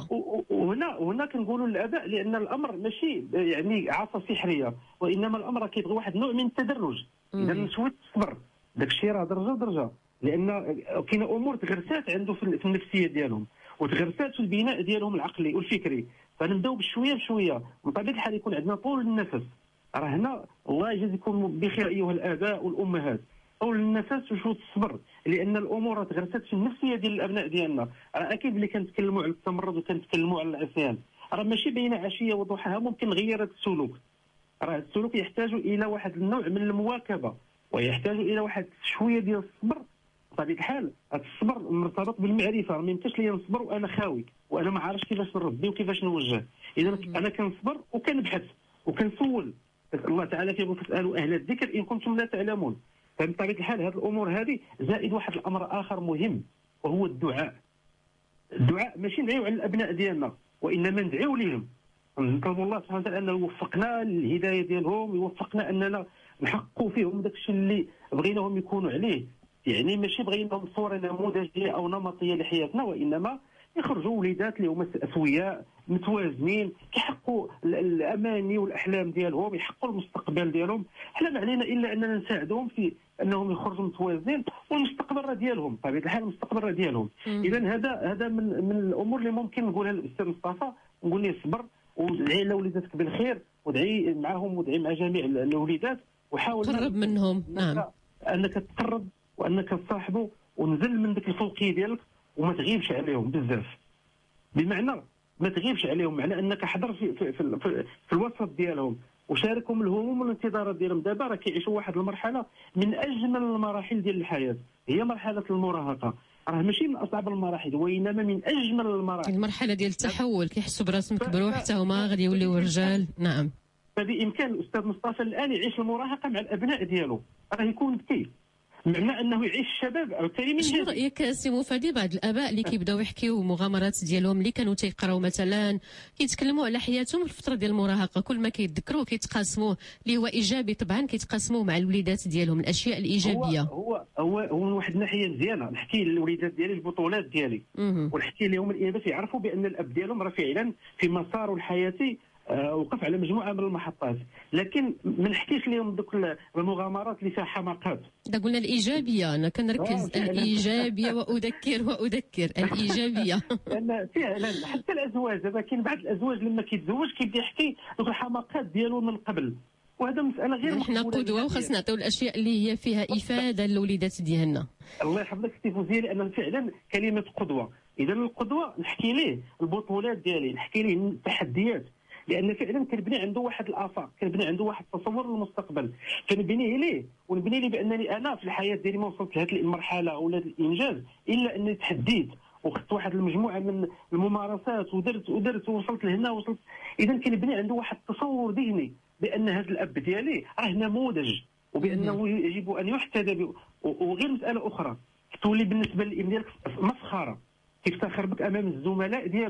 [SPEAKER 2] وهنا كنقولوا للاباء لان الامر ماشي يعني عصا سحريه، وانما الامر كيبغي واحد النوع من التدرج. اذا شويه الصبر داك الشيء راه درجه لان كاينه امور تغرسات عنده في النفسيه ديالهم وتغرسات في البناء ديالهم العقلي والفكري، فنبداو بشويه بشويه. من طبيعه الحال يكون عندنا طول النفس، راه هنا الله يجازيكم بخير ايها الاباء والامهات، طول النفس وشويه الصبر، لان الامور تغرست في النفسيه ديال الابناء ديالنا. راه اكيد اللي كنتكلموا على التمرد وكنتكلموا على العصيان راه ماشي بين عشيه وضحاها ممكن نغير هذا السلوك. راه السلوك يحتاج الى واحد النوع من المواكبه ويحتاج الى واحد شويه ديال الصبر. بطبيعه الحال هذا الصبر مرتبط بالمعرفه، ما يمكنش لي نصبر وانا خاوي وانا ما عارفش كيفاش نربي وكيفاش نوجه. اذا انا كنصبر وكنبحث وكنسول. الله تعالى كيقول فاسالوا اهل الذكر ان كنتم لا تعلمون. فبطبيعه الحال هذه الامور هذه زائد واحد الامر اخر مهم وهو الدعاء. الدعاء ماشي ندعيو على الابناء ديالنا وانما ندعيو لهم، نطلبوا الله سبحانه وتعالى انه يوفقنا للهدايه ديالهم، يوفقنا اننا نحققوا فيهم داك الشيء اللي بغيناهم يكونوا عليه. يعني ماشي بغيناهم صوره نموذجيه او نمطيه لحياتنا، وانما يخرجوا وليدات اللي هما اسوياء متوازنين كيحققوا الاماني والاحلام ديالهم، يحققوا المستقبل ديالهم. حنا ما علينا الا اننا نساعدهم في انهم يخرجوا متوازنين، والمستقبل راه ديالهم بطبيعه الحال، المستقبل راه ديالهم. اذا هذا من الامور اللي ممكن نقولها للاستاذ مصطفى، نقول ليه صبر وادعي لوليداتك بالخير وادعي معهم وادعي مع جميع الوليدات وحاول
[SPEAKER 1] قرب منهم. نعم،
[SPEAKER 2] انك تقرب وانك تصاحبه ونزل من ديك الفوقيه ديالك وما تغيبش عليهم بزاف. بمعنى ما تغيبش عليهم، معنى انك حضر في الوسط ديالهم وشاركهم الهموم والانتظارات ديالهم. دابا راه كيعيشوا واحد المرحله من اجمل المراحل ديال الحياه، هي مرحله المراهقه. راه ماشي من اصعب المراحل وانما من اجمل المراحل،
[SPEAKER 1] المرحله ديال التحول، كيحسوا براسهم كبروا حتى هما غادي يوليو رجال. نعم،
[SPEAKER 2] فبامكان الاستاذ مصطفى الان يعيش المراهقه مع الابناء ديالو، راه يكون ذكي، معنى انه يعيش الشباب عاوتاني من
[SPEAKER 1] شنو رايك سي مفادي بعض الاباء اللي كيبداو يحكيو المغامرات ديالهم اللي كانوا تيقراو مثلا كيتكلموا على حياتهم في الفتره ديال المراهقه، كل ما كيتذكروا كيتقاسموا اللي هو ايجابي طبعا كيتقاسموا مع الوليدات ديالهم الاشياء الايجابيه.
[SPEAKER 2] هو من واحد الناحيه مزيانه نحكي للوليدات ديالي البطولات ديالي ونحكي لهم باش يعرفوا بان الاب ديالهم راه فعلا في مساره الحياتي وقف على مجموعه من المحطات، لكن ما نحكيش لهم دوك المغامرات اللي فيها حماقات.
[SPEAKER 1] دا قلنا الايجابيه، انا كنركز الايجابيه واذكر الايجابيه.
[SPEAKER 2] لان فعلا حتى الازواج دابا كاين بعض الازواج لما كيتزوج كيبدا يحكي دوك الحماقات ديالو من قبل، وهذا مساله غير
[SPEAKER 1] احنا قدوه وخاصنا نعطيو الاشياء اللي هي فيها افاده للوليدات ديالنا.
[SPEAKER 2] الله يحفظك سي فوزيه، لان فعلا كلمه قدوه، اذا القدوه نحكي ليه البطولات ديالي، نحكي ليه التحديات، لان فعلا كنبني عنده واحد الافاق، كنبني عنده واحد التصور للمستقبل، كنبنيه ليه ونبني ليه بانني انا في الحياه ديالي ما وصلت لهذه المرحله ولا الانجاز الا اني تحديت وخدت واحد المجموعه من الممارسات ودرت ووصلت لهنا وصلت. اذا كنبني عنده واحد التصور ذهني بان هذا الاب ديالي راه نموذج وبانه يجب ان يحتذى به. وغير مساله اخرى تولي بالنسبه للابن ديالك مسخره، كيفتخر بك امام الزملاء ديالو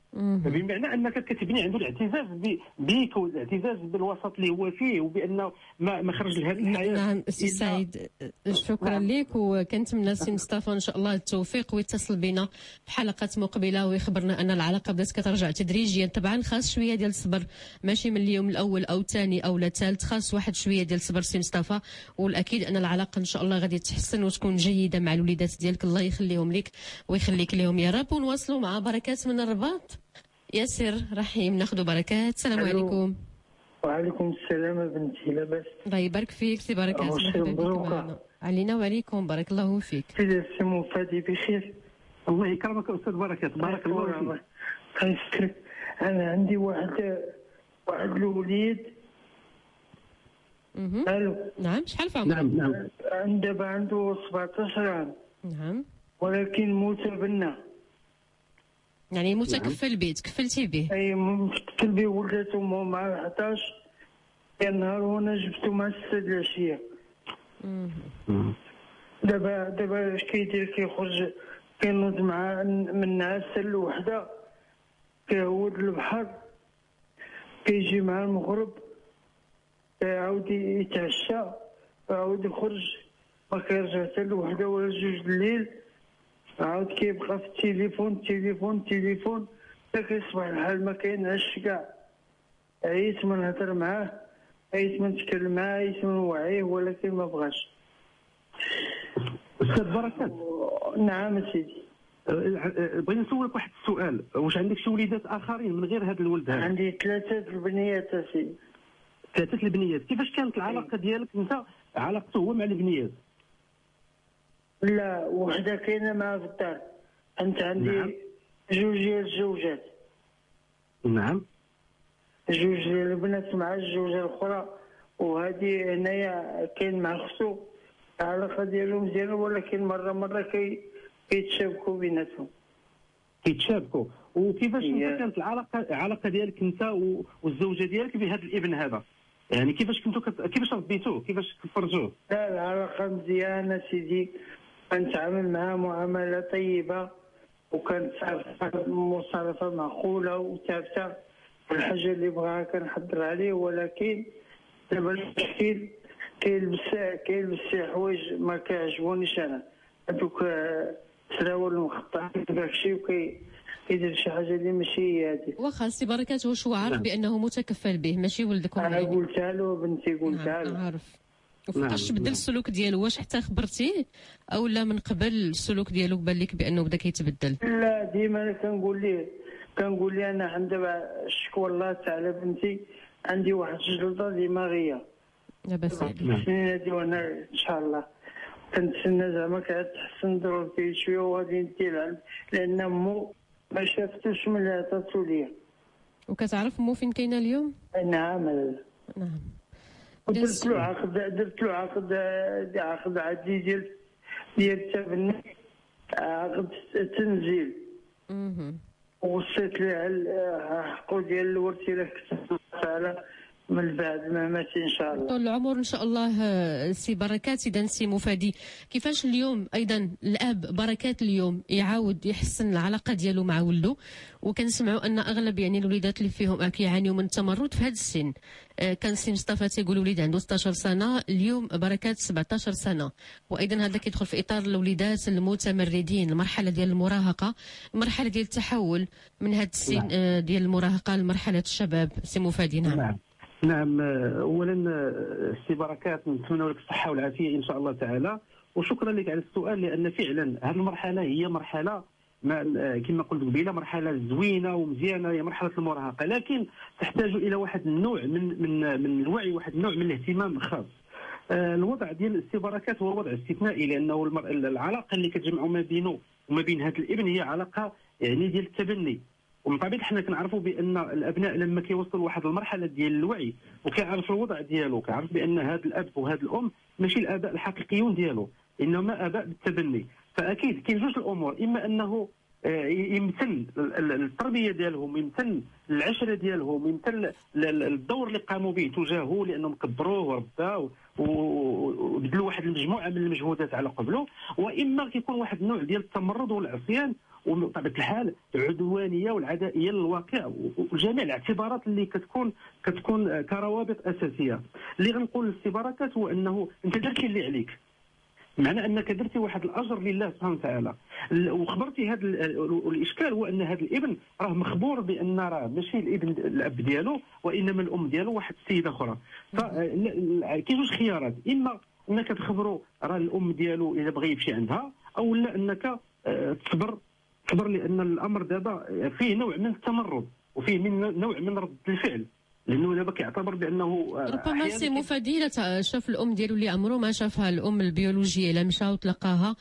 [SPEAKER 2] بمعنى انك كتبني عنده الاعتزاز بك والاعتزاز بالوسط اللي هو فيه وبانه ما خرج لهذه الحياه.
[SPEAKER 1] نعم سي سعيد، شكرا لك، وكنتمنى سي مصطفى ان شاء الله التوفيق ويتصل بنا في حلقات مقبله ويخبرنا ان العلاقه بدات كترجع تدريجيا. طبعا خاص شويه ديال الصبر، ماشي من اليوم الاول او الثاني او الثالث، خاص واحد شويه ديال الصبر سي مصطفى، والاكيد ان العلاقه ان شاء الله غادي تحسن وتكون جيده مع الوليدات ديالك. الله يخليهم لك ويخليك لهم يا رب. ونواصلوا مع بركات من الرباط. ياسر رحيم، ناخذ بركات. السلام عليكم.
[SPEAKER 9] وعليكم السلام بنتي، لاباس؟
[SPEAKER 1] الله يبارك فيك سي بركات، مرحبا بك معنا. علينا وعليكم، بارك الله فيك.
[SPEAKER 9] سي مفادي بخير.
[SPEAKER 2] الله يكرمك استاذ بركات، بارك الله فيك.
[SPEAKER 9] انا عندي واحد الوليد. الو.
[SPEAKER 1] نعم، شحال في عمرك؟
[SPEAKER 2] نعم
[SPEAKER 9] دابا عنده 17 عام.
[SPEAKER 1] نعم.
[SPEAKER 9] ولكن متبنى،
[SPEAKER 1] يعني متكفل به، تكفلتي به؟
[SPEAKER 9] اي متكفل به. ولدت امه مع 11 ديال النهار وانا جبته مع 6 د العشيه. دابا اش كيدير؟ كيخرج كينوض مع من النعاس حتى الوحده، كيهود البحر، كيجي مع المغرب، كيعاود يتعشى، يعاود يخرج، ما كيرجع حتى الوحده ولا 2 د الليل. عاود كيبقى في التليفون حتى كيصبح الحال ما كاينش كاع. عييت من نهضر معاه، عييت من نتكلم معاه، عييت من نوعيه، ولكن ما بغاش.
[SPEAKER 2] استاذ بركات.
[SPEAKER 9] نعم سيدي.
[SPEAKER 2] بغيت نسولك واحد السؤال، واش عندك شي وليدات اخرين من غير هذا الولد هذا؟
[SPEAKER 9] عندي 3 البنيات سيدي.
[SPEAKER 2] 3 البنيات. كيفاش كانت العلاقه ديالك انت، علاقته هو مع البنيات؟
[SPEAKER 9] لا، وحده كاينه معها في الدار. انت عندي
[SPEAKER 2] نعم.
[SPEAKER 9] 2 ديال الزوجات.
[SPEAKER 2] نعم.
[SPEAKER 9] 2 ديال البنات مع الزوجه الاخرى، وهذه هنايا كاين مع اختو. العلاقه ديالهم مزيانه، ولكن مره كيتشابكوا بيناتهم.
[SPEAKER 2] كيتشابكوا. وكيفاش انت كانت العلاقه ديالك انت والزوجه ديالك بهذا الابن هذا؟ يعني كيفاش كيفاش ربيتوه، كيفاش كفرتوه؟
[SPEAKER 9] لا، العلاقه مزيانه سيدي، كنتعامل معاه معامله طيبه، وكانت مصارفه معقوله وثابته. الحاجه اللي بغاها كنحضر عليه، ولكن دابا المشكل كيلبس شي حوايج ما كيعجبونيش انا، هذوك السراول المخططين داكشي، كيدير شي حاجه اللي ماشي هي هذه.
[SPEAKER 1] واخا سي بركات واش هو عارف بانه متكفل به ماشي ولدكم؟
[SPEAKER 9] انا قلتها له بنتي، قلتها له.
[SPEAKER 1] عارف. وفاش بدل السلوك ديالو، واش حتى خبرتيه او لا من قبل السلوك ديالو بان لك بانه بدا كيتبدل؟
[SPEAKER 9] لا، ديما كنقول ليه انا عندي الشكوى الله تعالى بنتي، عندي واحد الجلطه دماغيه
[SPEAKER 1] لاباس عليك.
[SPEAKER 9] السنين هادي، وانا ان شاء الله كنتسنى زعما كتحسن ضرورتي شويه وغادي ندي العلم، لان مو ما شافتوش من اللي عطاتو ليا.
[SPEAKER 1] وكتعرف مو فين كاينه اليوم؟
[SPEAKER 9] نعم. درت له عقد عادي ديال التبني، عقد تنزيل. وصيت ليه حقو ديال الورث الا كتبت على من بعد ما مات ان شاء الله.
[SPEAKER 1] طول العمر ان شاء الله. سي بركات، اذا سي مفادي، كيفاش اليوم ايضا الاب بركات اليوم يعاود يحسن العلاقه ديالو مع ولده؟ وكنسمعوا ان اغلب يعني الوليدات اللي فيهم كيعانيوا من التمرد في هذا السن. كان سي مصطفى تيقول وليد عنده 16 سنه، اليوم بركات 17 سنه، وايضا هذا كيدخل في اطار الوليدات المتمردين، المرحله ديال المراهقه، المرحله ديال التحول من هذا السن ديال المراهقه لمرحله الشباب. سي مفادي.
[SPEAKER 2] نعم. اولا سي بركات نتمنى لك الصحه والعافيه ان شاء الله تعالى، وشكرا لك على السؤال، لان فعلا هذه المرحله هي مرحله كما قلت قبيله، مرحله زوينه ومزيانه، هي مرحله المراهقه، لكن تحتاج الى واحد النوع من الوعي، واحد النوع من الاهتمام خاص. الوضع ديال السي بركات هو وضع استثنائي، لانه العلاقه اللي كتجمع ما بينه وما بين هذا الابن هي علاقه يعني ديال التبني. ومن طبيعه حنا كنعرفوا بان الابناء لما كيوصلوا لواحد المرحله ديال الوعي وكيعرف الوضع ديالو، كيعرف بان هذا الاب وهذا الام ماشي الاباء الحقيقيون ديالو، انما اباء بالتبني. فاكيد كاين 2 الامور، اما انه يمتن التربيه ديالهم، يمتن العشره ديالهم، يمتن الدور اللي قاموا به تجاهه لانهم كبروه ورباه وبذلوا واحد المجموعه من المجهودات على قبله، واما كيكون واحد النوع ديال التمرد والعصيان وبطبيعه الحال العدوانيه والعدائيه للواقع وجميع الاعتبارات اللي كتكون كروابط اساسيه. اللي غنقول للسي بركات هو انه انت درتي اللي عليك، معنى انك درتي واحد الاجر لله سبحانه وتعالى، وخبرتي هذا الاشكال هو ان هذا الابن راه مخبور بان راه ماشي الابن الاب ديالو وانما الام ديالو واحد السيده اخرى. فكاين جوج خيارات، اما انك تخبروا راه الام ديالو اذا بغى يمشي عندها، او لا انك تصبر لان الامر دابا فيه نوع من التمرد وفيه نوع من رد الفعل، لانه دابا كيعتبر بانه
[SPEAKER 1] ربما سي مفاديله شاف الام ديالو اللي عمره ما شافها الام البيولوجيه، الا مشى وتلقاها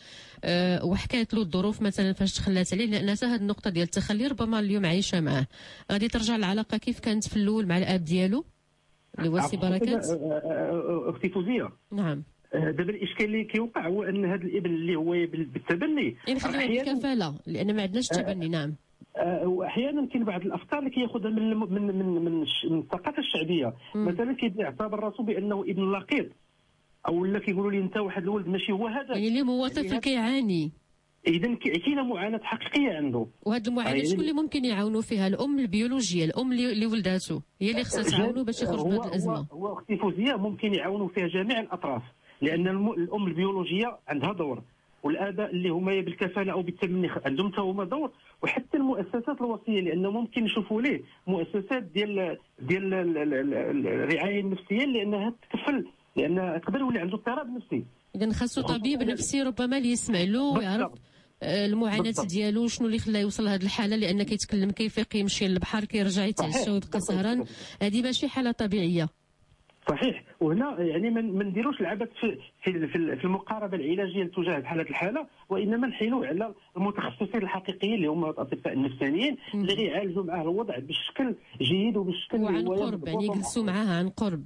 [SPEAKER 1] وحكات له الظروف مثلا فاش تخلات عليه، لان هذه النقطه ديال التخلي ربما اليوم عايشه معاه، غادي ترجع العلاقه كيف كانت في الاول مع الاب ديالو اللي هو سي بركات.
[SPEAKER 2] اختي فوزيه،
[SPEAKER 1] نعم،
[SPEAKER 2] دابا الاشكال اللي كيوقع هو ان هذا الابن اللي هو بالتبني
[SPEAKER 1] نخليوه بالكفاله لان ما عندناش تبني. نعم،
[SPEAKER 2] واحيانا كاين بعض الافكار اللي كياخذها من الثقافه الشعبيه، مثلا كيعتبر راسو بانه ابن لقيط، او لا كيقولوا لي انت واحد الولد ماشي هو هذا،
[SPEAKER 1] يعني اللي هو طفل كيعاني.
[SPEAKER 2] اذا كاينه معاناه حقيقيه عنده،
[SPEAKER 1] وهذه المعاناه شكون اللي ممكن يعاونوا فيها؟ الام البيولوجيه، الام اللي ولداته هي اللي خصها تعاونوا باش يخرج من هذه الازمه.
[SPEAKER 2] هو اختي فوزيه ممكن يعاونوا فيها جميع الاطراف، لان الام البيولوجيه عندها دور، والاباء اللي هما بالكفاله او بالتبني عندهم حتى هما دور، وحتى المؤسسات الوصيه، لانه ممكن نشوفوا ليه مؤسسات ديال الرعايه النفسيه لانها تكفل، لان يقدر يولي عنده اضطراب نفسي.
[SPEAKER 1] اذا خاصو طبيب نفسي ربما اللي يسمع له ويعرف المعاناه ديالو شنو اللي خلاه يوصل لهذه الحاله، لان كيتكلم كيفيق يمشي للبحر كيرجع يتعشى ويبقى سهران، هذه ماشي حاله طبيعيه.
[SPEAKER 2] صحيح، وهنا يعني ما نديروش العبث في المقاربه العلاجيه تجاه حاله الحاله، وانما نحيلوا على المتخصصين الحقيقيين اللي هم الاطباء النفسانيين اللي غيعالجوا معاه الوضع بشكل جيد وبشكل
[SPEAKER 1] وعن قرب، يعني يجلسوا معاه عن قرب.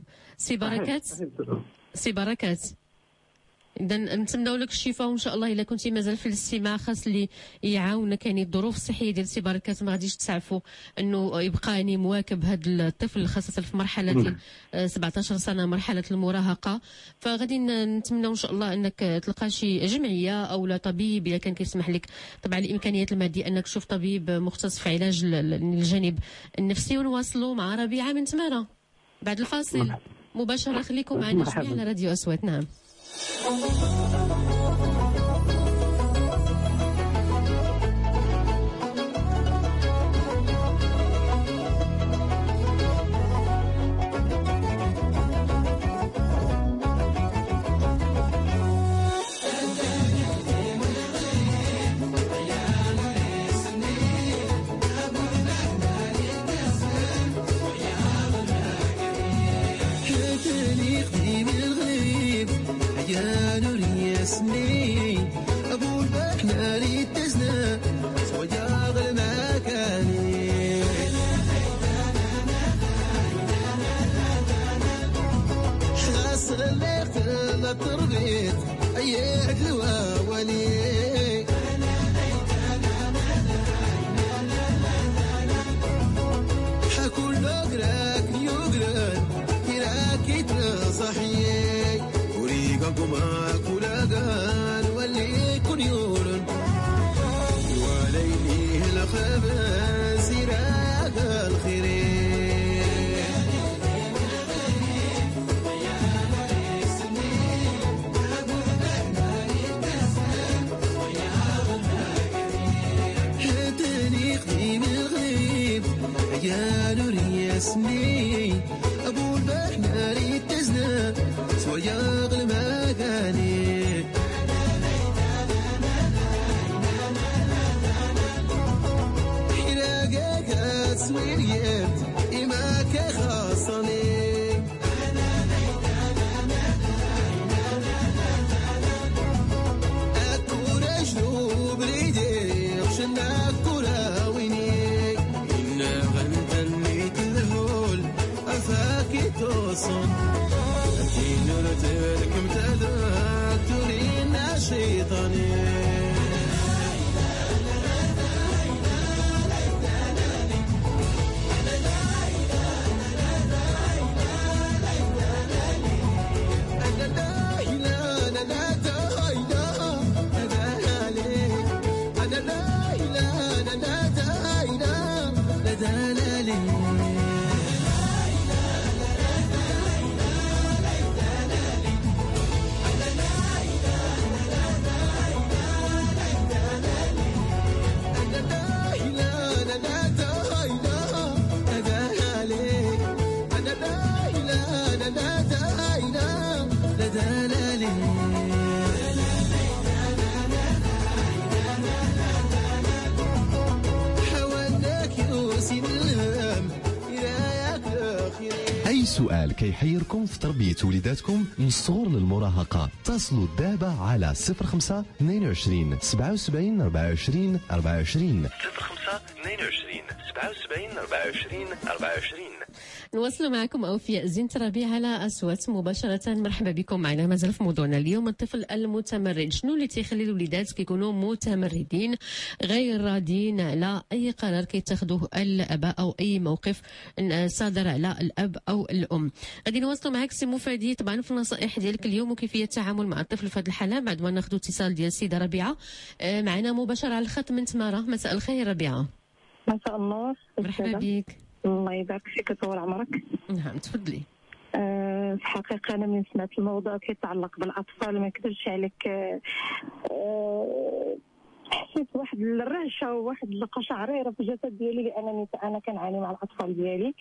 [SPEAKER 1] سي بركات، اذا نتمنوا لك الشفاء وان شاء الله الا كنتي مازال في الاستماع خاص اللي يعاونك، يعني الظروف الصحيه ديال سي بركات ما غاديش تسعفوا انه يبقى يعني مواكب هذا الطفل، خاصه في مرحله ديال 17 سنه، مرحله المراهقه. فغادي نتمنوا ان شاء الله انك تلقى شي جمعيه او لا طبيب اذا كان كيسمح لك طبعا الامكانيات الماديه انك تشوف طبيب مختص في علاج الجانب النفسي. ونواصلوا مع ربيعه من تماره بعد الفاصل مباشره. خليكم معنا جميعا على راديو أصوات. نعم.
[SPEAKER 10] لا
[SPEAKER 3] أي سؤال كيحيركم في تربية وليداتكم من الصغر للمراهقة اتصلوا دابا على 05 22 77 24 24.
[SPEAKER 4] 05 22 77 24 24.
[SPEAKER 1] نواصل معكم أوفياء زينت ربيع على أصوات مباشرة. مرحبا بكم معنا. مازال في موضوعنا اليوم الطفل المتمرد. شنو اللي تيخلي الوليدات كيكونوا متمردين غير راضين على أي قرار كيتخذوه الآباء أو أي موقف صادر على الأب أو الأم؟ غادي نواصلوا معك سي مفادي طبعا في النصائح ديالك اليوم وكيفية التعامل مع الطفل في هذه الحالة بعد ما ناخذوا اتصال ديال السيدة ربيعة معنا مباشرة على الخط من تمارة. مساء الخير ربيعة.
[SPEAKER 10] مساء النور.
[SPEAKER 1] مرحبا بك.
[SPEAKER 10] الله يبارك فيك طول عمرك.
[SPEAKER 1] نعم تفضلي.
[SPEAKER 10] في الحقيقة أنا من سمعت الموضوع كيتعلق بالأطفال ما نكذبش عليك حسيت واحد الرعشة وواحد القشعريرة في الجسد ديالي لأنني أنا كنعاني مع الأطفال ديالي.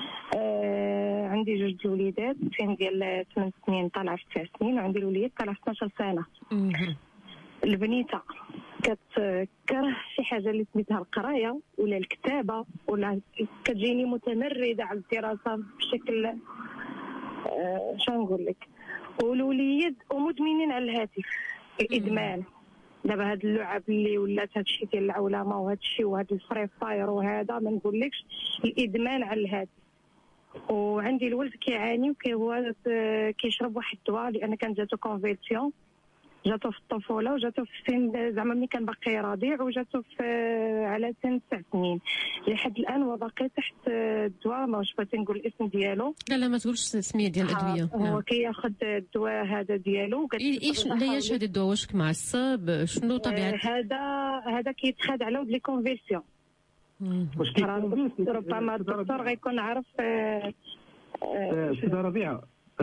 [SPEAKER 10] عندي جوج الوليدات فين ديال 8 سنين طالعة في 9 سنين وعندي الوليد طالعة في 12 سنة. البنيته كتكره شي حاجه اللي سميتها القرايه ولا الكتابه ولا كتجيني متمرده على الدراسه بشكل شنو نقول لك. والوليد ومدمنين على الهاتف الادمان. دابا هاد اللعب اللي ولات هادشي ديال العولمه وهادشي وهاد الفري فاير وهذا ما نقولكش الادمان على الهاتف. وعندي الولد كيعاني وهو كيشرب واحد الدواء لان كان جاتو كونفيرسيون جاتو في الطفوله وجاتو في سن زعما ملي كان باقي رضيع وجاتو في على سن 9 سنين لحد الان وباقي تحت الدواء. ماش بغيتي نقول الاسم ديالو.
[SPEAKER 1] لا ما تقولش السميه ديال الادويه.
[SPEAKER 10] هو كياخذ الدواء هذا ديالو.
[SPEAKER 1] ايش علاش هذا الدواء؟ واش معصب؟ شنو طبيعه
[SPEAKER 10] هذا كيتخاد على ود لي كونفيرسيون.
[SPEAKER 2] واش
[SPEAKER 10] ربما الدكتور غيكون عارف.
[SPEAKER 2] سيدة ربيعة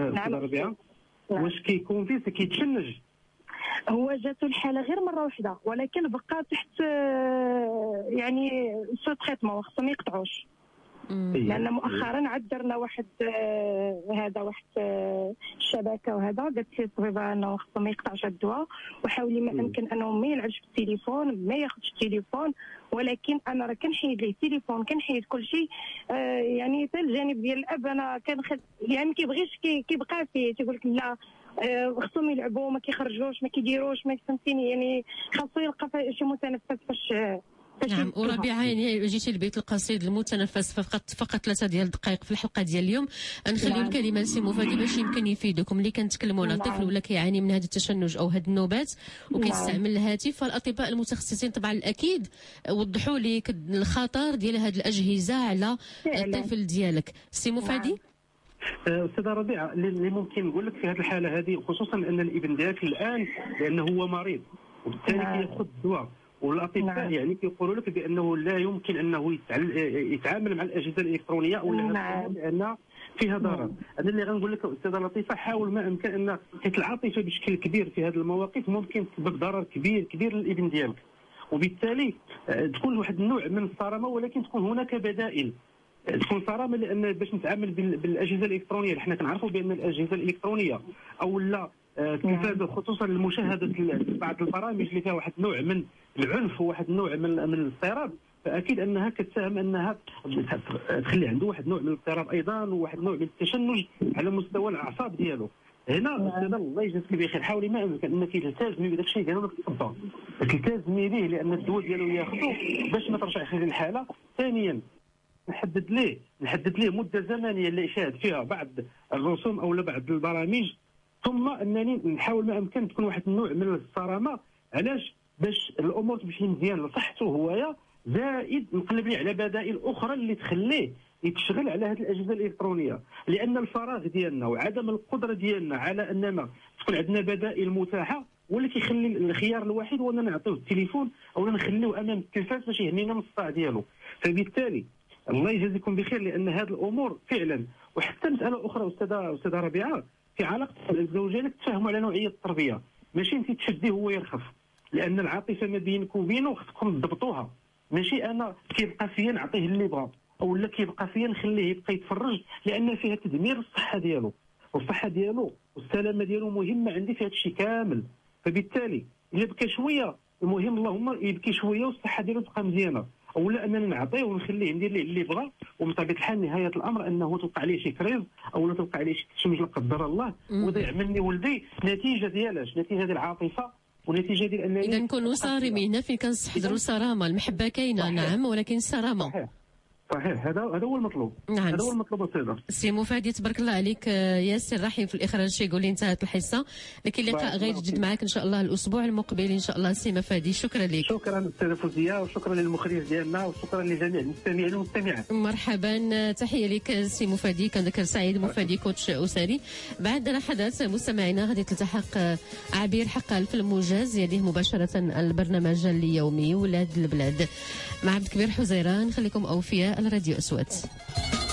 [SPEAKER 2] واش كيكون فيه كيتشنج؟
[SPEAKER 10] هو جاتو الحاله غير مره واحده ولكن بقى تحت يعني سو تريتمون خصهم يقطعوش. لان مؤخرا عاد درنا واحد هذا واحد الشبكه وهذا قالت لي الطبيبه انه خصهم يقطعوا الدواء وحاولي ما امكن انه ما يلعبش بالتليفون ما ياخذش التليفون. ولكن انا راه كنحيد ليه التليفون كنحيد كل شيء. يعني حتى الجانب ديال الاب انا يعني ما كيبغيش كيبقى فيه تيقول لك لا خصهم يلعبوا ما كيخرجوش ما كيديروش ما فهمتيني. يعني خاصو يلقى شي متنفس باش
[SPEAKER 1] نعم. وربيعة يعني جيتي البيت القصيد المتنفس فقط 3 ديال الدقائق في الحلقه ديال اليوم. نخليو الكلمه لسي مفادي باش يمكن يفيدكم اللي كنتكلموا على طفل ولا كيعاني من هذا التشنج او هذه النوبات وكيستعمل الهاتف. فالاطباء المتخصصين طبعا اكيد وضحوا لك الخطر ديال هذه الاجهزه على الطفل ديالك. سي مفادي.
[SPEAKER 2] استاذه ربيعه اللي ممكن نقول لك في هذه الحاله هذه خصوصا ان الابن ديالك الان لانه هو مريض وبالتالي كياخذ الدواء والاطباء يعني كيقولوا لك بانه لا يمكن انه يتعامل مع الاجهزه الالكترونيه ولا لان فيها ضرر. انا اللي غنقول لك استاذه لطيفه حاول ما امكن ان حيت العاطفه بشكل كبير في هذه المواقف ممكن تسبب ضرر كبير للابن ديالك وبالتالي تكون واحد النوع من الصرامه ولكن تكون هناك بدائل. تكون صرامه لان باش نتعامل بالاجهزه الالكترونيه حنا كنعرفوا بان الاجهزه الالكترونيه او لا التلفاز خصوصا لمشاهده بعض البرامج اللي فيها واحد النوع من العنف وواحد النوع من الاضطراب فاكيد انها كتساهم انها تخلي عنده واحد النوع من الاضطراب ايضا وواحد النوع من التشنج على مستوى الاعصاب ديالو. هنا استاذ الله يجزاك بخير حاولي ما امكن انك تلتزمي بداك الشيء قالوا لك الطب تلتزمي به لان الدواء ديالو ياخذو باش ما ترجعش هذه الحاله. ثانيا نحدد ليه مده زمنيه اللي يشاهد فيها بعض الرسوم او بعض البرامج ثم انني نحاول ما امكن تكون واحد النوع من الصرامه. علاش؟ باش الامور تمشي مزيان لصحته هويا زائد نقلب ليه على بدائل اخرى اللي تخليه يتشغل على هذه الاجهزه الالكترونيه لان الفراغ ديالنا وعدم القدره ديالنا على اننا تكون عندنا بدائل متاحه واللي كيخلي الخيار الوحيد هو اننا نعطيوه التليفون او نخليوه امام التلفاز باش يهنينا من الصداع ديالو. فبالتالي الله يجازيكم بخير لان هذه الامور فعلا. وحتى مساله اخرى استاذه ربيعه في علاقه الزوجين تفاهموا على نوعيه التربيه ماشي انت تشديه هو يرخف لان العاطفه ما بينك وبينه خصكم تضبطوها. ماشي انا كيبقى فيا نعطيه اللي بغا او لا كيبقى فيا نخليه يبقى يتفرج لان فيها تدمير الصحه ديالو والسلامه ديالو مهمه عندي في هذا الشيء كامل. فبالتالي الا بكى شويه المهم اللهم يبكي شويه والصحه ديالو تبقى مزيانه. اولا اننا نعطيه ونخليه ندير ليه اللي بغى، ومن طبيعه الحال نهايه الامر انه توقع عليه شي كريز او لا توقع عليه شي تشمج لا قدر الله وضيع مني ولدي نتيجه ديالاش، نتيجه ديال العاطفه ونتيجه ديال انني
[SPEAKER 1] اذا نكونوا صارمين. هنا فين كنستحضروا صرامه، المحبه كاينه نعم ولكن صرامه.
[SPEAKER 2] صحيح هذا هو المطلوب.
[SPEAKER 1] نعم.
[SPEAKER 2] هذا هو المطلوب السيدة.
[SPEAKER 1] سي مفادي تبارك الله عليك، ياسر رحيم في الاخراج شي يقول لي انتهت الحصه، لكن لقاء غير جديد معك ان شاء الله الاسبوع المقبل ان شاء الله. سي مفادي شكرا لك.
[SPEAKER 2] شكرا استاذه فوزيه وشكرا للمخرج ديالنا وشكرا لجميع المستمعين والمستمعات.
[SPEAKER 1] مرحبا، تحيه لك سي مفادي، كنذكر سعيد مفادي كوتش اسري. بعد لحظات مستمعينا غادي تلتحق عبير حقال في الموجز يديه مباشره البرنامج اليومي ولاد البلاد مع عبد الكبير حزيران. خليكم اوفياء الراديو اسود.